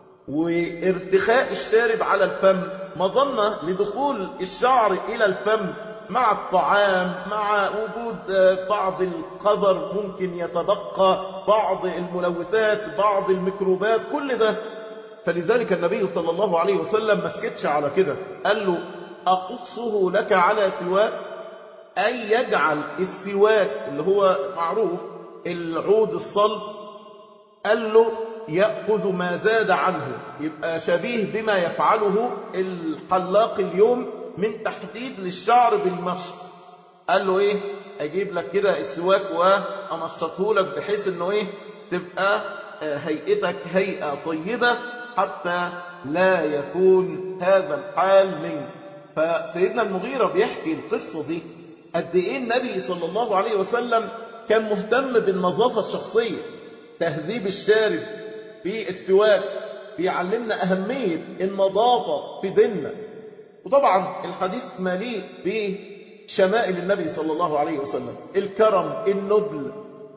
وارتخاء الشارب على الفم مظنة لدخول الشعر إلى الفم مع الطعام، مع وجود بعض القذر ممكن يتبقى، بعض الملوثات، بعض الميكروبات، كل ده. فلذلك النبي صلى الله عليه وسلم ما سكتش على كده، قال له أقصه لك على سواك، أي يجعل السواك اللي هو معروف العود الصلب، قال له يأخذ ما زاد عنه، يبقى شبيه بما يفعله الحلاق اليوم من تحديد للشعر بالمشط. قال له ايه؟ اجيب لك كده السواك وامشطه لك بحيث انه ايه؟ تبقى هيئتك هيئة طيبة حتى لا يكون هذا الحال منك. فسيدنا المغيرة بيحكي القصة دي قد ايه النبي صلى الله عليه وسلم كان مهتم بالنظافة الشخصية، تهذيب الشارب في السواك، بيعلمنا أهمية النظافة في ديننا. وطبعا الحديث مليء بشمائل النبي صلى الله عليه وسلم، الكرم، النبل،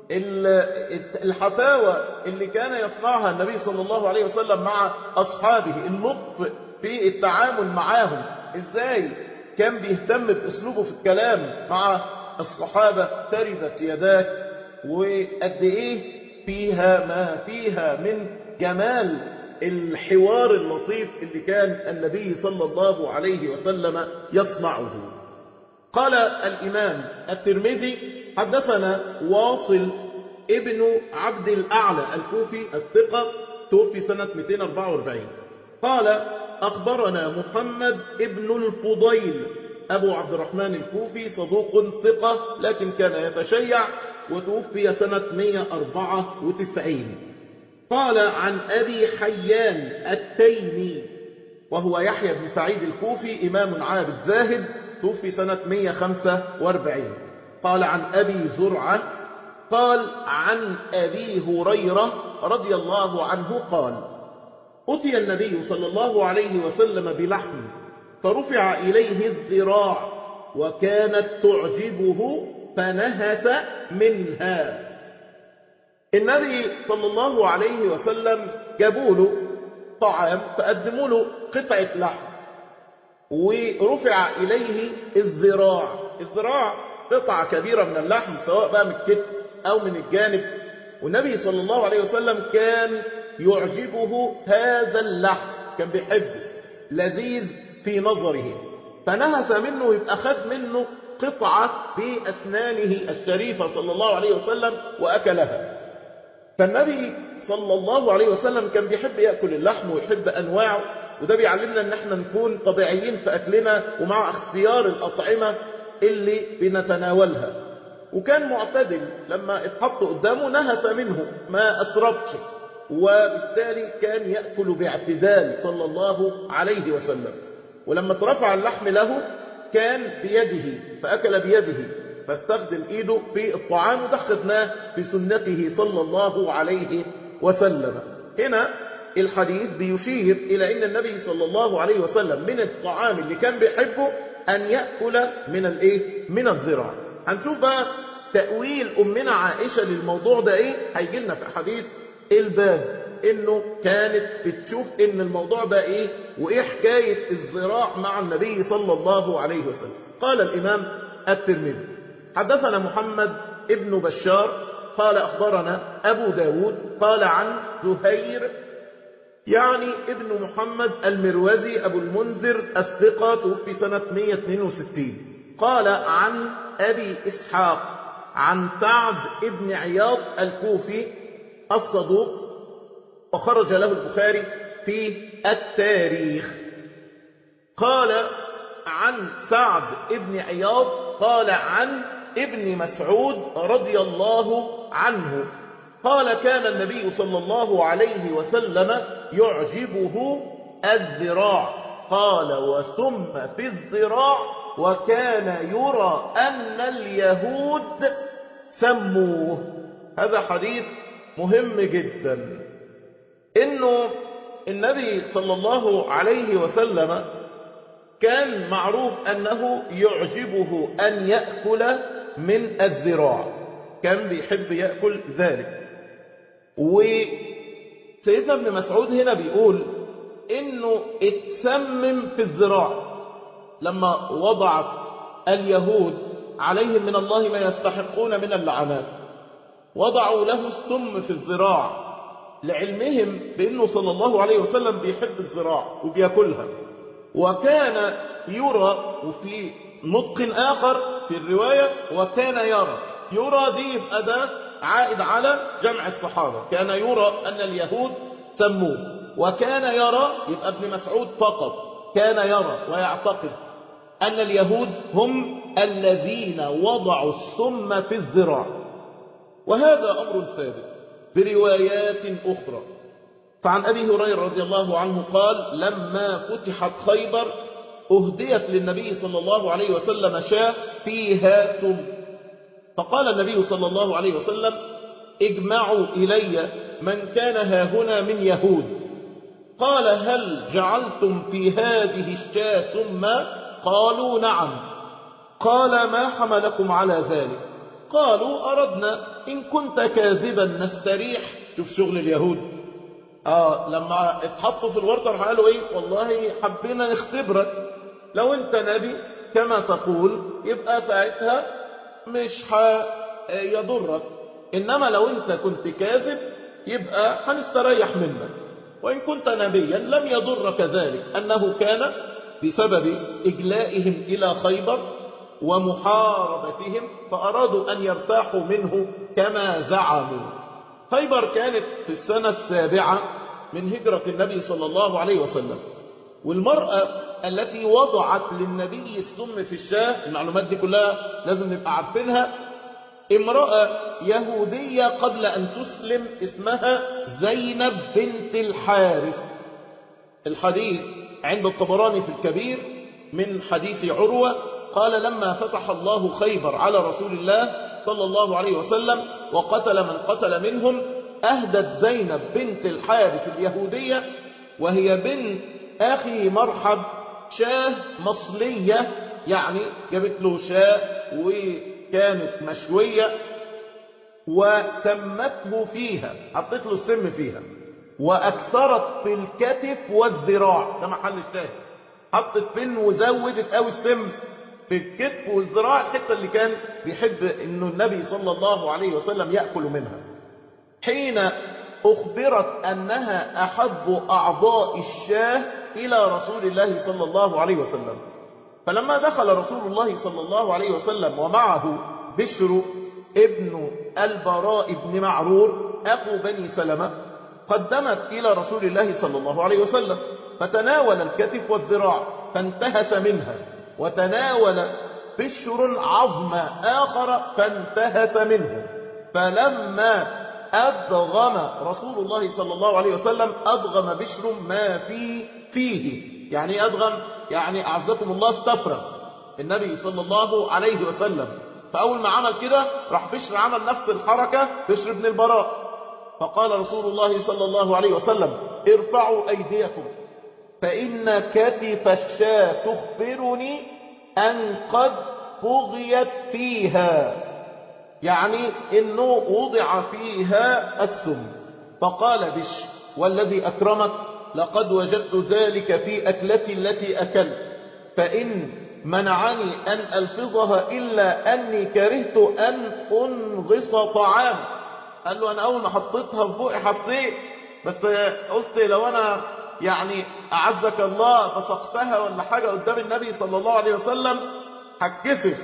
الحفاوة اللي كان يصنعها النبي صلى الله عليه وسلم مع أصحابه، اللطف في التعامل معاهم، إزاي كان بيهتم بأسلوبه في الكلام مع الصحابة، تربت يداك، وقد إيه فيها ما فيها من جمال الحوار اللطيف اللي كان النبي صلى الله عليه وسلم يصنعه. قال الإمام الترمذي حدثنا واصل ابن عبد الأعلى الكوفي الثقة، توفي سنة مئتين وأربعة وأربعين، قال أخبرنا محمد ابن الفضيل أبو عبد الرحمن الكوفي صدوق ثقة لكن كان يتشيع وتوفي سنة مئة وأربعة وتسعين. قال عن أبي حيان التيمي وهو يحيى بن سعيد الكوفي إمام عابد زاهد توفي سنة مئة وخمسة وأربعين. قال عن أبي زرعة قال عن أبي هريرة رضي الله عنه قال أتي النبي صلى الله عليه وسلم بلحم فرفع إليه الذراع وكانت تعجبه فنهس منها. النبي صلى الله عليه وسلم جابوا له طعام فقدموا له قطعة لحم ورفع إليه الذراع. الذراع قطعة كبيرة من اللحم سواء بقى من الكتف أو من الجانب، والنبي صلى الله عليه وسلم كان يعجبه هذا اللحم، كان بيحبه لذيذ في نظره، فنهس منه يبقى خد منه قطعة بأسنانه الشريفة صلى الله عليه وسلم وأكلها. فالنبي صلى الله عليه وسلم كان بيحب يأكل اللحم ويحب أنواعه، وده بيعلمنا ان احنا نكون طبيعيين في أكلنا ومع اختيار الأطعمة اللي بنتناولها. وكان معتدل لما اتحط قدامه نهس منه ما أسربش، وبالتالي كان يأكل باعتدال صلى الله عليه وسلم. ولما اترفع اللحم له كان بيده فأكل بيده، فاستخدم ايده في الطعام، وده خدناه في سنته صلى الله عليه وسلم. هنا الحديث بيشير إلى أن النبي صلى الله عليه وسلم من الطعام اللي كان بيحبه أن يأكل من الإيه؟ من الذراع. هنشوف بقى تأويل أمنا عائشة للموضوع ده إيه؟ هيجي لنا في حديث الباب إنه كانت بتشوف إن الموضوع ده إيه وإيه حكاية الذراع مع النبي صلى الله عليه وسلم. قال الإمام الترمذي حدثنا محمد ابن بشار قال أخبرنا أبو داود قال عن زهير يعني ابن محمد المروزي أبو المنذر الثقة توفي سنة مئة واثنين وستين. قال عن أبي إسحاق عن سعد ابن عياض الكوفي الصدوق وخرج له البخاري في التاريخ. قال عن سعد ابن عياض قال عن ابن مسعود رضي الله عنه قال كان النبي صلى الله عليه وسلم يعجبه الذراع قال وثم في الذراع وكان يرى أن اليهود سموه. هذا حديث مهم جدا، إنه النبي صلى الله عليه وسلم كان معروف أنه يعجبه أن يأكل من الذراع، كان بيحب يأكل ذلك. وسيدنا ابن مسعود هنا بيقول إنه اتسمم في الذراع لما وضعت اليهود عليهم من الله ما يستحقون من اللعنات، وضعوا له السم في الذراع لعلمهم بأنه صلى الله عليه وسلم بيحب الذراع وبيأكلها. وكان يرى، وفي نطق آخر في الرواية وكان يرى، يرى دي يبقى ده عائد على جمع الصحابة، كان يرى أن اليهود سموه، وكان يرى يبقى ابن مسعود فقط كان يرى ويعتقد أن اليهود هم الذين وضعوا السم في الذراع. وهذا أمر ثابت بروايات أخرى. فعن أبي هريرة رضي الله عنه قال لما فتحت خيبر أهديت للنبي صلى الله عليه وسلم شاة فيها سم، فقال النبي صلى الله عليه وسلم اجمعوا إلي من كان هاهنا من يهود. قال هل جعلتم في هذه الشاة سما؟ قالوا نعم. قال ما حملكم على ذلك؟ قالوا أردنا إن كنت كاذبا نستريح. شوف شغل اليهود، آه لما اتحطوا في الورطة قالوا ايه والله حبينا نختبرك، لو انت نبي كما تقول يبقى ساعتها مش هيضرك، انما لو انت كنت كاذب يبقى هنستريح منك، وان كنت نبيا لم يضرك ذلك. انه كان بسبب اجلائهم الى خيبر ومحاربتهم فارادوا ان يرتاحوا منه كما زعموا. خيبر كانت في السنة السابعة من هجرة النبي صلى الله عليه وسلم، والمرأة التي وضعت للنبي السم في الشاه، المعلومات دي كلها لازم نبقى عارفينها، امرأة يهودية قبل أن تسلم اسمها زينب بنت الحارث. الحديث عند الطبراني في الكبير من حديث عروة قال: لما فتح الله خيبر على رسول الله صلى الله عليه وسلم وقتل من قتل منهم، أهدت زينب بنت الحارث اليهودية وهي بنت أخي مرحب شاه مصلية، يعني جابت له شاه وكانت مشوية وتمته فيها، حطيت له السم فيها، وأكثرت في الكتف والذراع، ده محل الشاهد، حطت فين وزودت قوي السم في الكتف والذراع، الحته اللي كان بيحب انه النبي صلى الله عليه وسلم يأكل منها. حين أخبرت أنها أحب أعضاء الشاه إلى رسول الله صلى الله عليه وسلم، فلما دخل رسول الله صلى الله عليه وسلم ومعه بشر ابن البراء بن معرور أخو بني سلمة، قدمت إلى رسول الله صلى الله عليه وسلم فتناول الكتف والذراع فانتهس منها، وتناول بشر عظم آخر فانتهس منه، فلما أدغم رسول الله صلى الله عليه وسلم أدغم بشر ما في فيه. يعني أدغم يعني أعزكم الله استفرغ النبي صلى الله عليه وسلم، فأول ما عمل كده راح بشر عمل نفس الحركة، بشر بن البراء، فقال رسول الله صلى الله عليه وسلم: ارفعوا أيديكم فإن كتف الشاة تخبرني أن قد بغيت فيها، يعني إنه وضع فيها السم. فقال بشر: والذي أكرمك لقد وجدت ذلك في أكلتي التي أكلت، فإن منعني أن ألفظها إلا أني كرهت أن أنغص طعام. قال له: أنا أول ما حطيتها في بوقي حطيت، بس قلت لو أنا يعني أعزك الله بسقتها ولا حاجة قدام النبي صلى الله عليه وسلم هتكسف.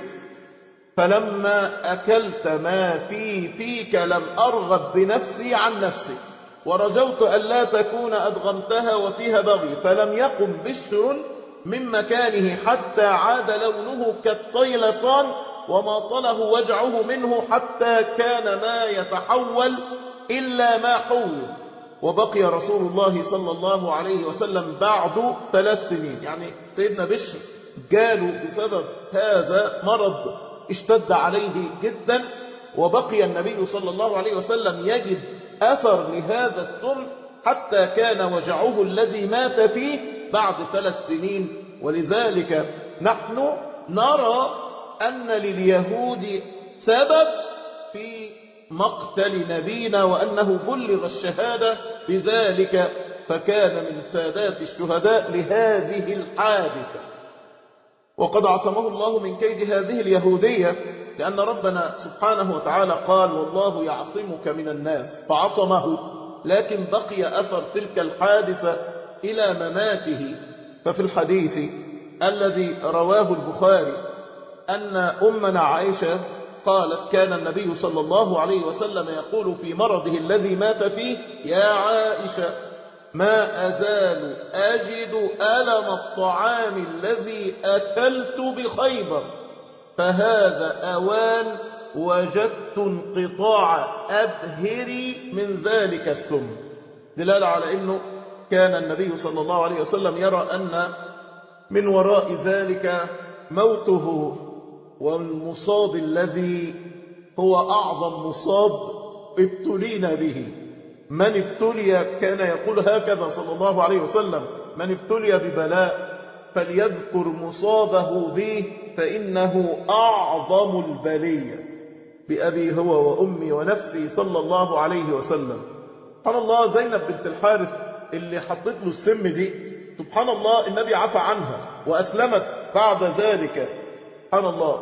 فلما أكلت ما في فيك لم أرغب بنفسي عن نفسي، ورجوت ألا تكون أدغمتها وفيها بغي، فلم يقم بشر من مكانه حتى عاد لونه كالطيلسان، وما طله وجعه منه حتى كان ما يتحول إلا ما حول. وبقي رسول الله صلى الله عليه وسلم بعد ثلاث سنين، يعني سيدنا بشر جاله بسبب هذا مرض اشتد عليه جدا، وبقي النبي صلى الله عليه وسلم يجد أثر لهذا السم حتى كان وجعه الذي مات فيه بعد ثلاث سنين. ولذلك نحن نرى أن لليهود سبب في مقتل نبينا، وأنه بلغ الشهادة بذلك، فكان من سادات الشهداء لهذه الحادثة. وقد عصمه الله من كيد هذه اليهودية، لأن ربنا سبحانه وتعالى قال: والله يعصمك من الناس، فعصمه، لكن بقي أثر تلك الحادثة إلى مماته. ففي الحديث الذي رواه البخاري أن أمنا عائشة قالت: كان النبي صلى الله عليه وسلم يقول في مرضه الذي مات فيه: يا عائشة ما أزال أجد ألم الطعام الذي أكلت بخيبر، فهذا أوان وجدت انقطاع أبهري من ذلك السم. دلالة على أنه كان النبي صلى الله عليه وسلم يرى أن من وراء ذلك موته، والمصاب الذي هو أعظم مصاب ابتلينا به. من ابتلي، كان يقول هكذا صلى الله عليه وسلم: من ابتلي ببلاء فليذكر مصابه به فإنه أعظم البلية، بأبي هو وأمي ونفسي صلى الله عليه وسلم. سبحان الله، زينب بنت الحارث اللي حطت له السم دي، سبحان الله النبي عفى عنها وأسلمت بعد ذلك، سبحان الله.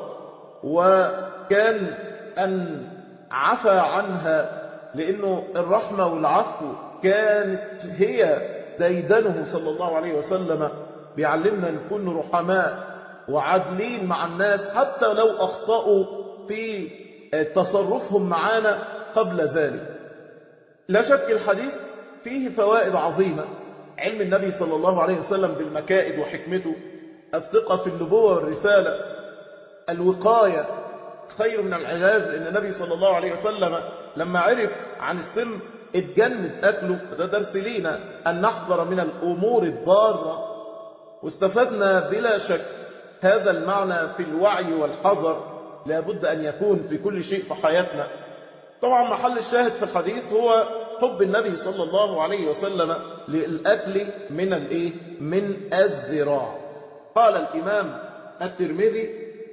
وكان أن عفى عنها لأنه الرحمة والعفو كانت هي ديدنه صلى الله عليه وسلم، بيعلمنا نكون رحماء وعادلين مع الناس حتى لو أخطأوا في تصرفهم معنا قبل ذلك. لا شك الحديث فيه فوائد عظيمة. علم النبي صلى الله عليه وسلم بالمكائد وحكمته، الثقة في النبوة والرسالة، الوقاية خير من العلاج، لأن النبي صلى الله عليه وسلم لما عرف عن السم اتجنب أكله. ده درس لينا أن نحذر من الأمور الضارة، واستفدنا بلا شك هذا المعنى في الوعي والحذر لابد أن يكون في كل شيء في حياتنا. طبعا محل الشاهد في الحديث هو حب النبي صلى الله عليه وسلم للأكل من الإيه؟ من الذراع. قال الإمام الترمذي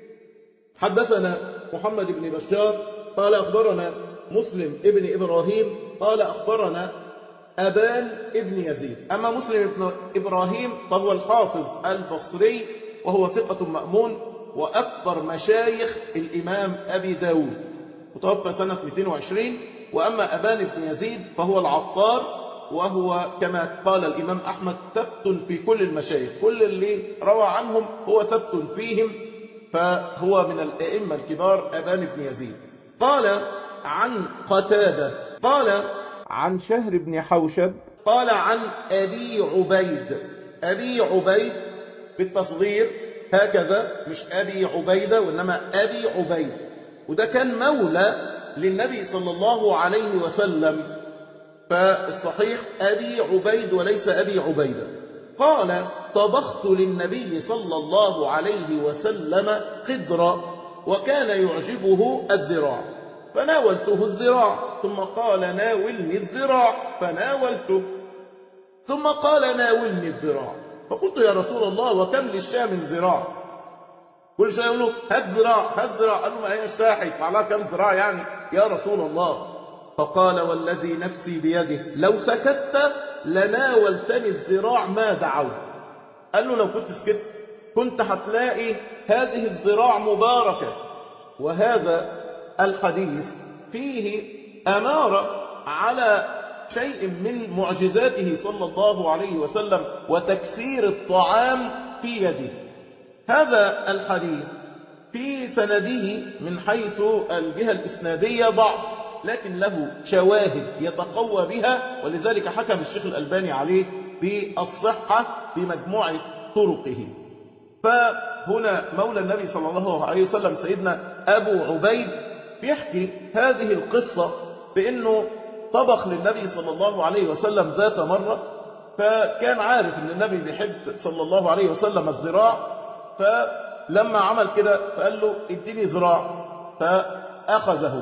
حدثنا محمد بن بشار قال أخبرنا مسلم ابن إبراهيم قال أخبرنا أبان ابن يزيد. أما مسلم ابن إبراهيم فهو الحافظ البصري وهو ثقة مأمون وأكبر مشايخ الإمام أبي داود، متوفى سنة مئتين وعشرين. وأما أبان بن يزيد فهو العطار، وهو كما قال الإمام أحمد ثبت في كل المشايخ، كل اللي روى عنهم هو ثبت فيهم، فهو من الأئمة الكبار أبان بن يزيد. قال عن قتادة قال عن شهر بن حوشب قال عن أبي عبيد. أبي عبيد بالتصغير هكذا، مش أبي عبيدة وإنما أبي عبيد، وده كان مولى للنبي صلى الله عليه وسلم، فالصحيح أبي عبيد وليس أبي عبيدة. قال طبخت للنبي صلى الله عليه وسلم قدرا وكان يعجبه الذراع فناولته الذراع، ثم قال ناولني الذراع فناولته، ثم قال ناولني الذراع، فقلت يا رسول الله وكم للشاة من ذراع؟ كل شيء يقول له هات ذراع هات ذراع، قال له ما هي الشاة هيطلع كم ذراع يعني يا رسول الله؟ فقال والذي نفسي بيده لو سكت لناولتني الذراع ما دعوت. قال له لو كنت سكت كنت هتلاقي هذه الذراع مباركة. وهذا الحديث فيه أمارة على شيء من معجزاته صلى الله عليه وسلم وتكسير الطعام في يده. هذا الحديث في سنده من حيث الجهة الإسنادية ضعف، لكن له شواهد يتقوى بها، ولذلك حكم الشيخ الألباني عليه بالصحة في مجموعة طرقه. فهنا مولى النبي صلى الله عليه وسلم سيدنا أبو عبيد بيحكي هذه القصة بأنه طبخ للنبي صلى الله عليه وسلم ذات مرة، فكان عارف أن النبي بيحب صلى الله عليه وسلم الذراع، فلما عمل كده فقال له اديني ذراع، فأخذه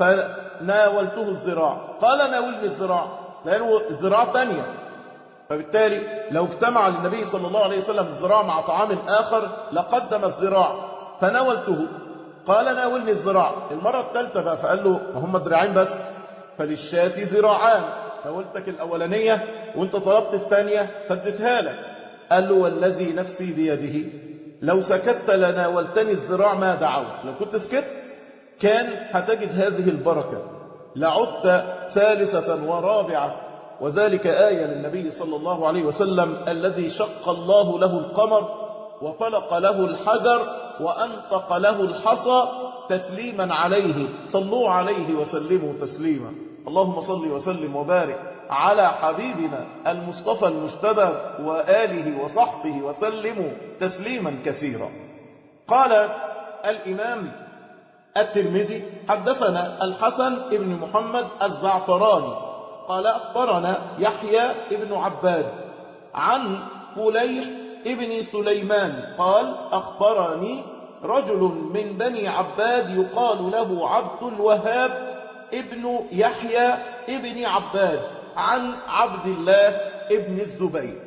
فناولته الذراع، قال ناولني الذراع، لأنه الذراع ثانية، فبالتالي لو اجتمع للنبي صلى الله عليه وسلم الذراع مع طعام آخر لقدم الذراع، فناولته قال ناولني الذراع. المرة الثالثة بقى فقال له ما هم ذراعين بس، فللشاة ذراعان، ناولتك الأولانية وانت طلبت الثانية فاديتها لك. قال له والذي نفسي بيده لو سكت لناولتني الذراع ما دعوت، لو كنت سكت كان هتجد هذه البركة، لعدت ثالثة ورابعة. وذلك آية للنبي صلى الله عليه وسلم الذي شق الله له القمر وفلق له الحجر وأنطق له الحصى تسليما عليه، صلوا عليه وسلموا تسليما. اللهم صل وسلم وبارك على حبيبنا المصطفى المجتبى وآله وصحبه وسلموا تسليما كثيرا. قال الإمام الترمذي حدثنا الحسن ابن محمد الزعفراني قال أخبرنا يحيى ابن عباد عن فليح ابن سليمان قال أخبرني رجل من بني عباد يقال له عبد الوهاب ابن يحيى ابن عباد عن عبد الله ابن الزبير.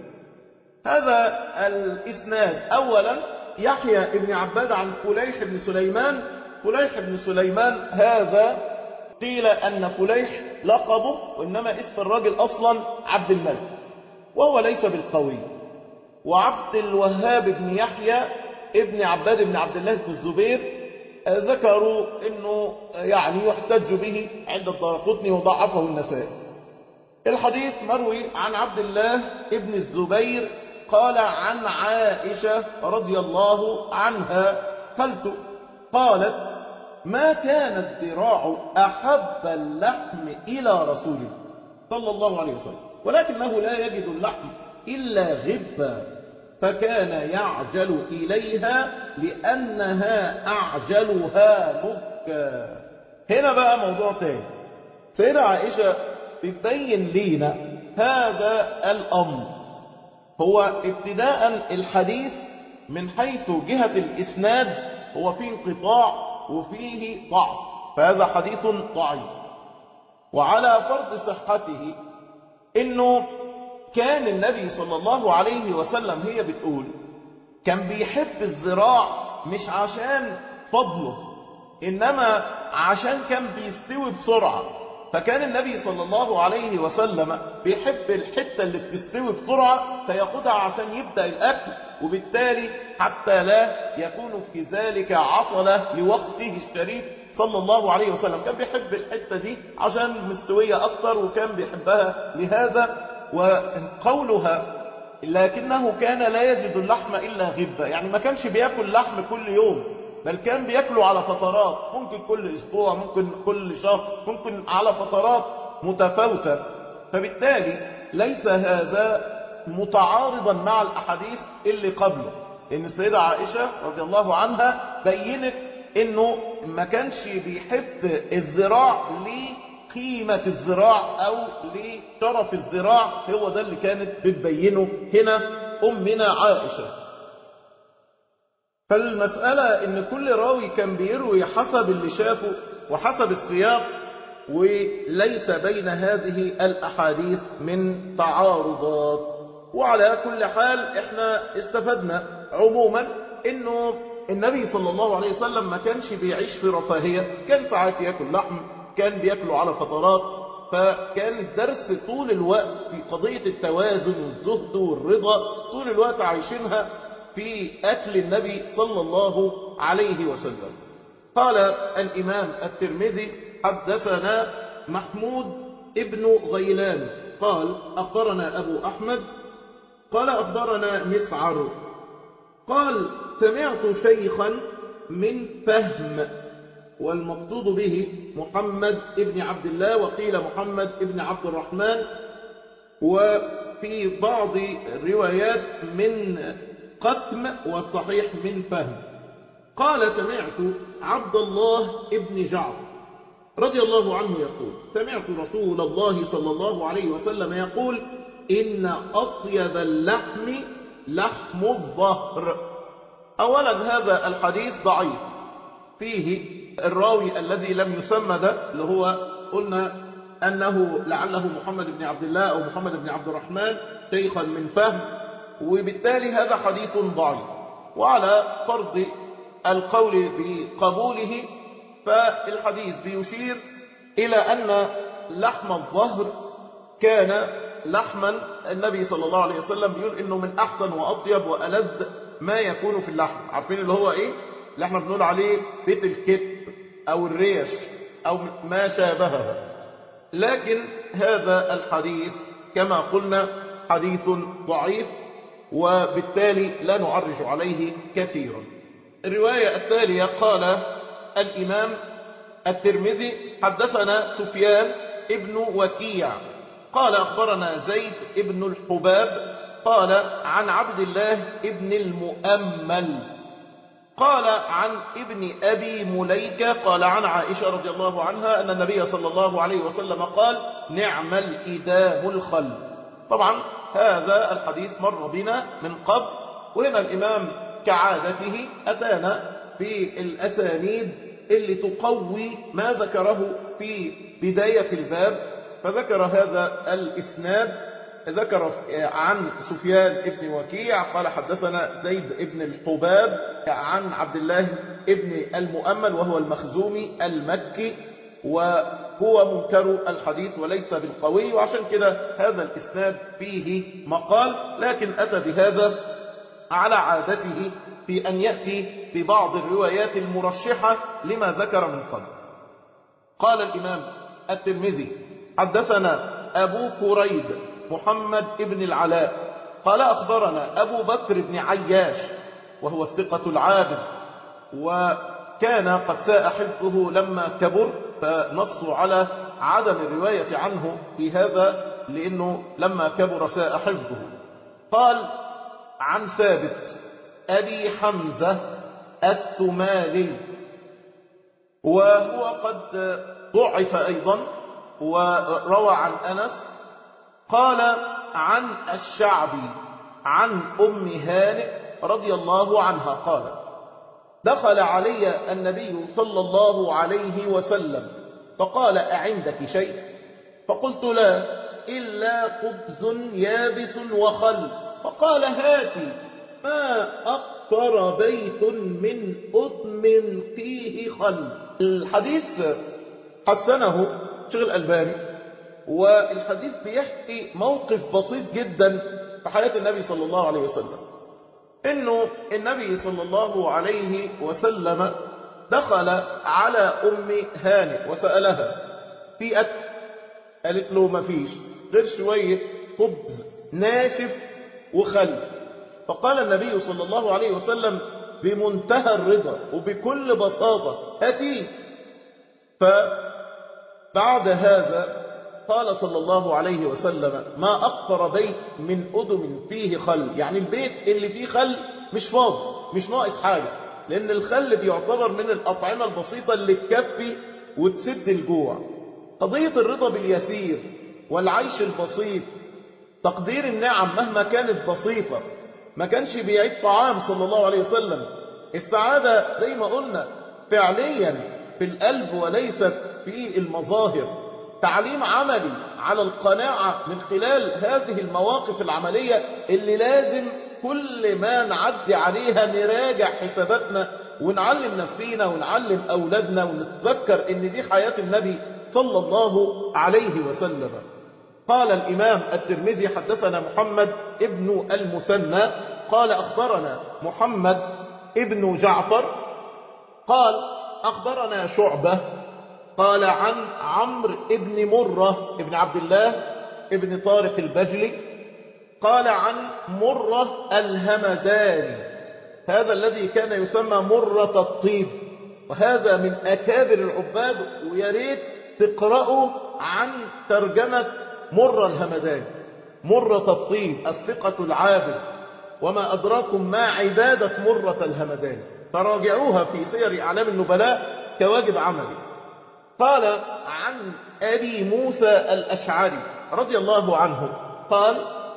هذا الإسناد أولا يحيى ابن عباد عن فليح ابن سليمان. فليح ابن سليمان هذا قيل أن فليح لقبه، وإنما اسم الرجل أصلا عبد الملك، وهو ليس بالقوي. وعبد الوهاب بن يحيى ابن عباد بن عبد الله بن الزبير ذكروا أنه يعني يحتج به عند الدارقطني وضعفه النسائي. الحديث مروي عن عبد الله ابن الزبير قال عن عائشة رضي الله عنها قلت قالت ما كان الذراع أحب اللحم إلى رسوله صلى الله عليه وسلم، ولكنه لا يجد اللحم إلا غبا فكان يعجل إليها لأنها أعجلها نكا. هنا بقى موضوع تاني، سيدة عائشة بتبين لينا هذا الأمر. هو ابتداء الحديث من حيث جهة الإسناد هو فيه انقطاع وفيه ضعف، فهذا حديث ضعيف. وعلى فرض صحته انه كان النبي صلى الله عليه وسلم، هي بتقول كان بيحب الذراع مش عشان فضله، انما عشان كان بيستوي بسرعة. فكان النبي صلى الله عليه وسلم بيحب الحتة اللي بتستوي بسرعة فياخدها عشان يبدأ الأكل، وبالتالي حتى لا يكون في ذلك عطلة لوقته الشريف صلى الله عليه وسلم. كان بيحب الحتة دي عشان مستوية أكتر، وكان بيحبها لهذا. وقولها لكنه كان لا يجد اللحم إلا غبة، يعني ما كانش بيأكل لحم كل يوم، بل كان بيأكله على فترات، ممكن كل أسبوع، ممكن كل شهر، ممكن على فترات متفاوتة. فبالتالي ليس هذا متعارضا مع الأحاديث اللي قبله، لأن السيدة عائشة رضي الله عنها بينت إنه ما كانش بيحب الذراع لقيمة الذراع أو لشرف الذراع، هو ده اللي كانت بتبينه هنا أمنا عائشة. فالمسألة إن كل راوي كان بيروي حسب اللي شافه وحسب السياق، وليس بين هذه الأحاديث من تعارضات. وعلى كل حال احنا استفدنا عموما إنه النبي صلى الله عليه وسلم ما كانش بيعيش في رفاهية، كان ساعات يأكل لحم، كان بيأكله على فترات. فكان الدرس طول الوقت في قضية التوازن والزهد والرضا، طول الوقت عايشينها في أكل النبي صلى الله عليه وسلم. قال الإمام الترمذي حدثنا محمود ابن غيلان قال أخبرنا أبو أحمد قال أخبرنا مسعر قال سمعت شيخا من فهم، والمقصود به محمد ابن عبد الله، وقيل محمد ابن عبد الرحمن، وفي بعض الروايات من قتم، والصحيح من فهم. قال سمعت عبد الله ابن جعفر رضي الله عنه يقول سمعت رسول الله صلى الله عليه وسلم يقول إن أطيب اللحم لحم الظهر. أولا هذا الحديث ضعيف، فيه الراوي الذي لم يسمى ده اللي هو قلنا أنه لعله محمد بن عبد الله أو محمد بن عبد الرحمن شيخا من فهم، وبالتالي هذا حديث ضعيف. وعلى فرض القول بقبوله فالحديث بيشير إلى أن لحم الظهر كان لحما النبي صلى الله عليه وسلم بيقول إنه من أحسن وأطيب وألذ ما يكون في اللحم. عارفين اللي هو إيه؟ اللي احنا بنقول عليه بيت الكتف أو الريش أو ما شابهها. لكن هذا الحديث كما قلنا حديث ضعيف، وبالتالي لا نعرج عليه كثيرا. الرواية التالية قال الإمام الترمذي حدثنا سفيان ابن وكيع قال أخبرنا زيد ابن الحباب قال عن عبد الله ابن المؤمل قال عن ابن أبي مليكة قال عن عائشة رضي الله عنها أن النبي صلى الله عليه وسلم قال نعم الإدام الخل. طبعا هذا الحديث مر بنا من قبل، وهنا الإمام كعادته أتانا في الأسانيد اللي تقوي ما ذكره في بداية الباب، فذكر هذا الإسناد. ذكر عن سفيان ابن وكيع قال حدثنا زيد ابن الحباب عن عبد الله ابن المؤمل وهو المخزومي المكي، وهو منكر الحديث وليس بالقوي، وعشان كده هذا الإسناد فيه مقال، لكن أتى بهذا على عادته في أن يأتي ببعض الروايات المرشحة لما ذكر من قبل. قال الإمام الترمذي حدثنا أبو كريب محمد ابن العلاء قال أخبرنا أبو بكر بن عياش وهو الثقة العابد، وكان قد ساء حفظه لما كبر، فنصوا على عدم الرواية عنه في هذا لأنه لما كبر ساء حفظه. قال عن ثابت أبي حمزة الثمالي، وهو قد ضعف أيضا، وروى عن أنس قال عن الشعبي عن أم هانئ رضي الله عنها قال دخل علي النبي صلى الله عليه وسلم فقال أعندك شيء؟ فقلت لا إلا خبز يابس وخل. فقال هاتي. ما أكثر بيت من أدم فيه خل. الحديث حسنه شيخ الألباني، والحديث بيحكي موقف بسيط جدا في حياة النبي صلى الله عليه وسلم، إنه النبي صلى الله عليه وسلم دخل على أم هانئ وسألها في أكل، قالت له ما فيش غير شوية خبز ناشف وخل. فقال النبي صلى الله عليه وسلم بمنتهى الرضا وبكل بساطة هاتيه. فبعد هذا قال صلى الله عليه وسلم ما أكثر بيت من أدم فيه خل، يعني البيت اللي فيه خل مش فاضي، مش ناقص حاجة، لأن الخل بيعتبر من الأطعمة البسيطة اللي تكفي وتسد الجوع. قضية الرضا باليسير والعيش البسيط، تقدير النعم مهما كانت بسيطة. ما كانش بيعيد طعام صلى الله عليه وسلم. السعادة زي ما قلنا فعليا في القلب وليست في المظاهر. تعليم عملي على القناعة من خلال هذه المواقف العملية اللي لازم كل ما نعدي عليها نراجع حساباتنا ونعلم نفسينا ونعلم أولادنا ونتذكر ان دي حياة النبي صلى الله عليه وسلم. قال الإمام الترمذي حدثنا محمد ابن المثنى قال أخبرنا محمد ابن جعفر قال أخبرنا شعبة قال عن عمرو ابن مرة ابن عبد الله ابن طارق البجلي قال عن مرة الهمداني، هذا الذي كان يسمى مرة الطيب، وهذا من أكابر العباد، ويريد تقرأوا عن ترجمة مرة الهمداني. مرة الطيب الثقة العابد، وما أدراكم ما عبادة مرة الهمداني، فراجعوها في سير أعلام النبلاء كواجب عملي. قال عن أبي موسى الأشعري رضي الله عنه قال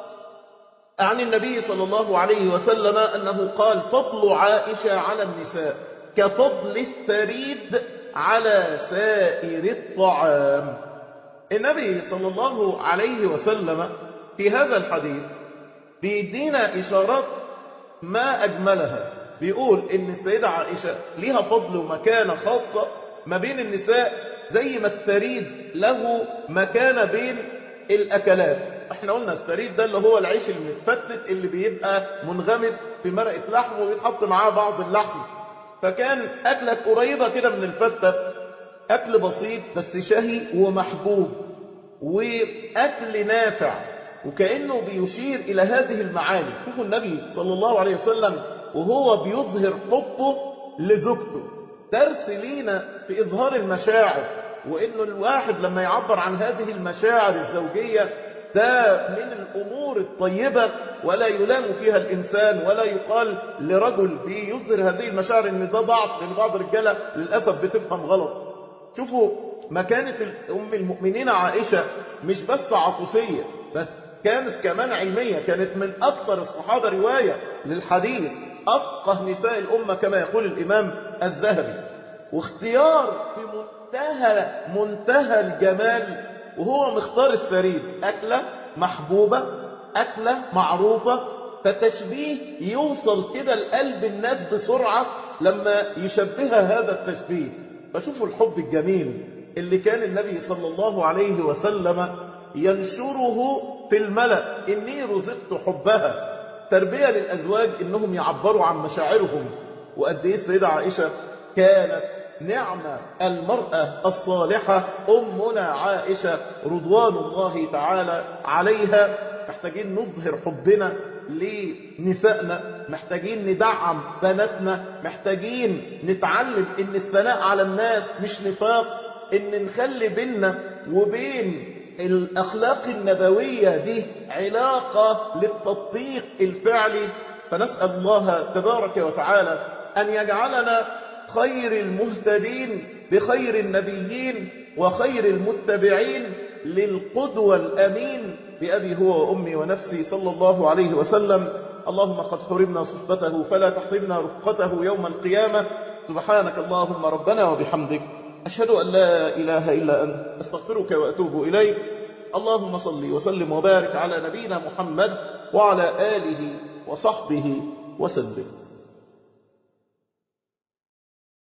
عن النبي صلى الله عليه وسلم أنه قال فضل عائشة على النساء كفضل الثريد على سائر الطعام. النبي صلى الله عليه وسلم في هذا الحديث بيدينا إشارات ما أجملها. بيقول إن السيدة عائشة لها فضل ومكانة خاصة ما بين النساء، زي ما الثريد له مكانة بين الأكلات. احنا قلنا الثريد ده اللي هو العيش المتفتت اللي بيبقى منغمس في مرقة لحم ويتحط معاه بعض اللحم، فكان أكلك قريبة كده من الفتة، أكل بسيط بس شهي ومحبوب وأكل نافع، وكأنه بيشير إلى هذه المعاني. شوفوا النبي صلى الله عليه وسلم وهو بيظهر حبه لزوجته، درس لينا في إظهار المشاعر، وإنه الواحد لما يعبر عن هذه المشاعر الزوجية ده من الأمور الطيبة، ولا يلام فيها الإنسان، ولا يقال لرجل بيظهر هذه المشاعر إن ده ضعف، لأن بعض الرجالة للأسف بتفهم غلط. شوفوا مكانة أم المؤمنين عائشة مش بس عاطفية، بس كانت كمان علمية، كانت من أكثر الصحابة رواية للحديث، أفقه نساء الأمة كما يقول الإمام الذهبي، واختيار في منتهى منتهى الجمال، وهو مختار الثريد، أكلة محبوبة، أكلة معروفة، فتشبيه يوصل كده لقلب الناس بسرعة لما يشبهها هذا التشبيه. فشوفوا الحب الجميل اللي كان النبي صلى الله عليه وسلم ينشره في الملأ، إني رزقت حبها، تربية للأزواج إنهم يعبروا عن مشاعرهم. وقد إيه السيدة عائشة كانت نعمة المرأة الصالحة أمنا عائشة رضوان الله تعالى عليها. محتاجين نظهر حبنا لنسائنا، محتاجين ندعم بناتنا، محتاجين نتعلم إن الثناء على الناس مش نفاق، إن نخلي بيننا وبين الأخلاق النبوية دي علاقة للتطبيق الفعلي. فنسأل الله تبارك وتعالى أن يجعلنا خير المهتدين بخير النبيين وخير المتبعين للقدوة الأمين بأبي هو وأمي ونفسي صلى الله عليه وسلم. اللهم قد حرمنا صحبته فلا تحرمنا رفقته يوم القيامة. سبحانك اللهم ربنا وبحمدك، أشهد أن لا إله إلا أنت، أستغفرك وأتوب إليك. اللهم صل وسلم وبارك على نبينا محمد وعلى آله وصحبه وسلم.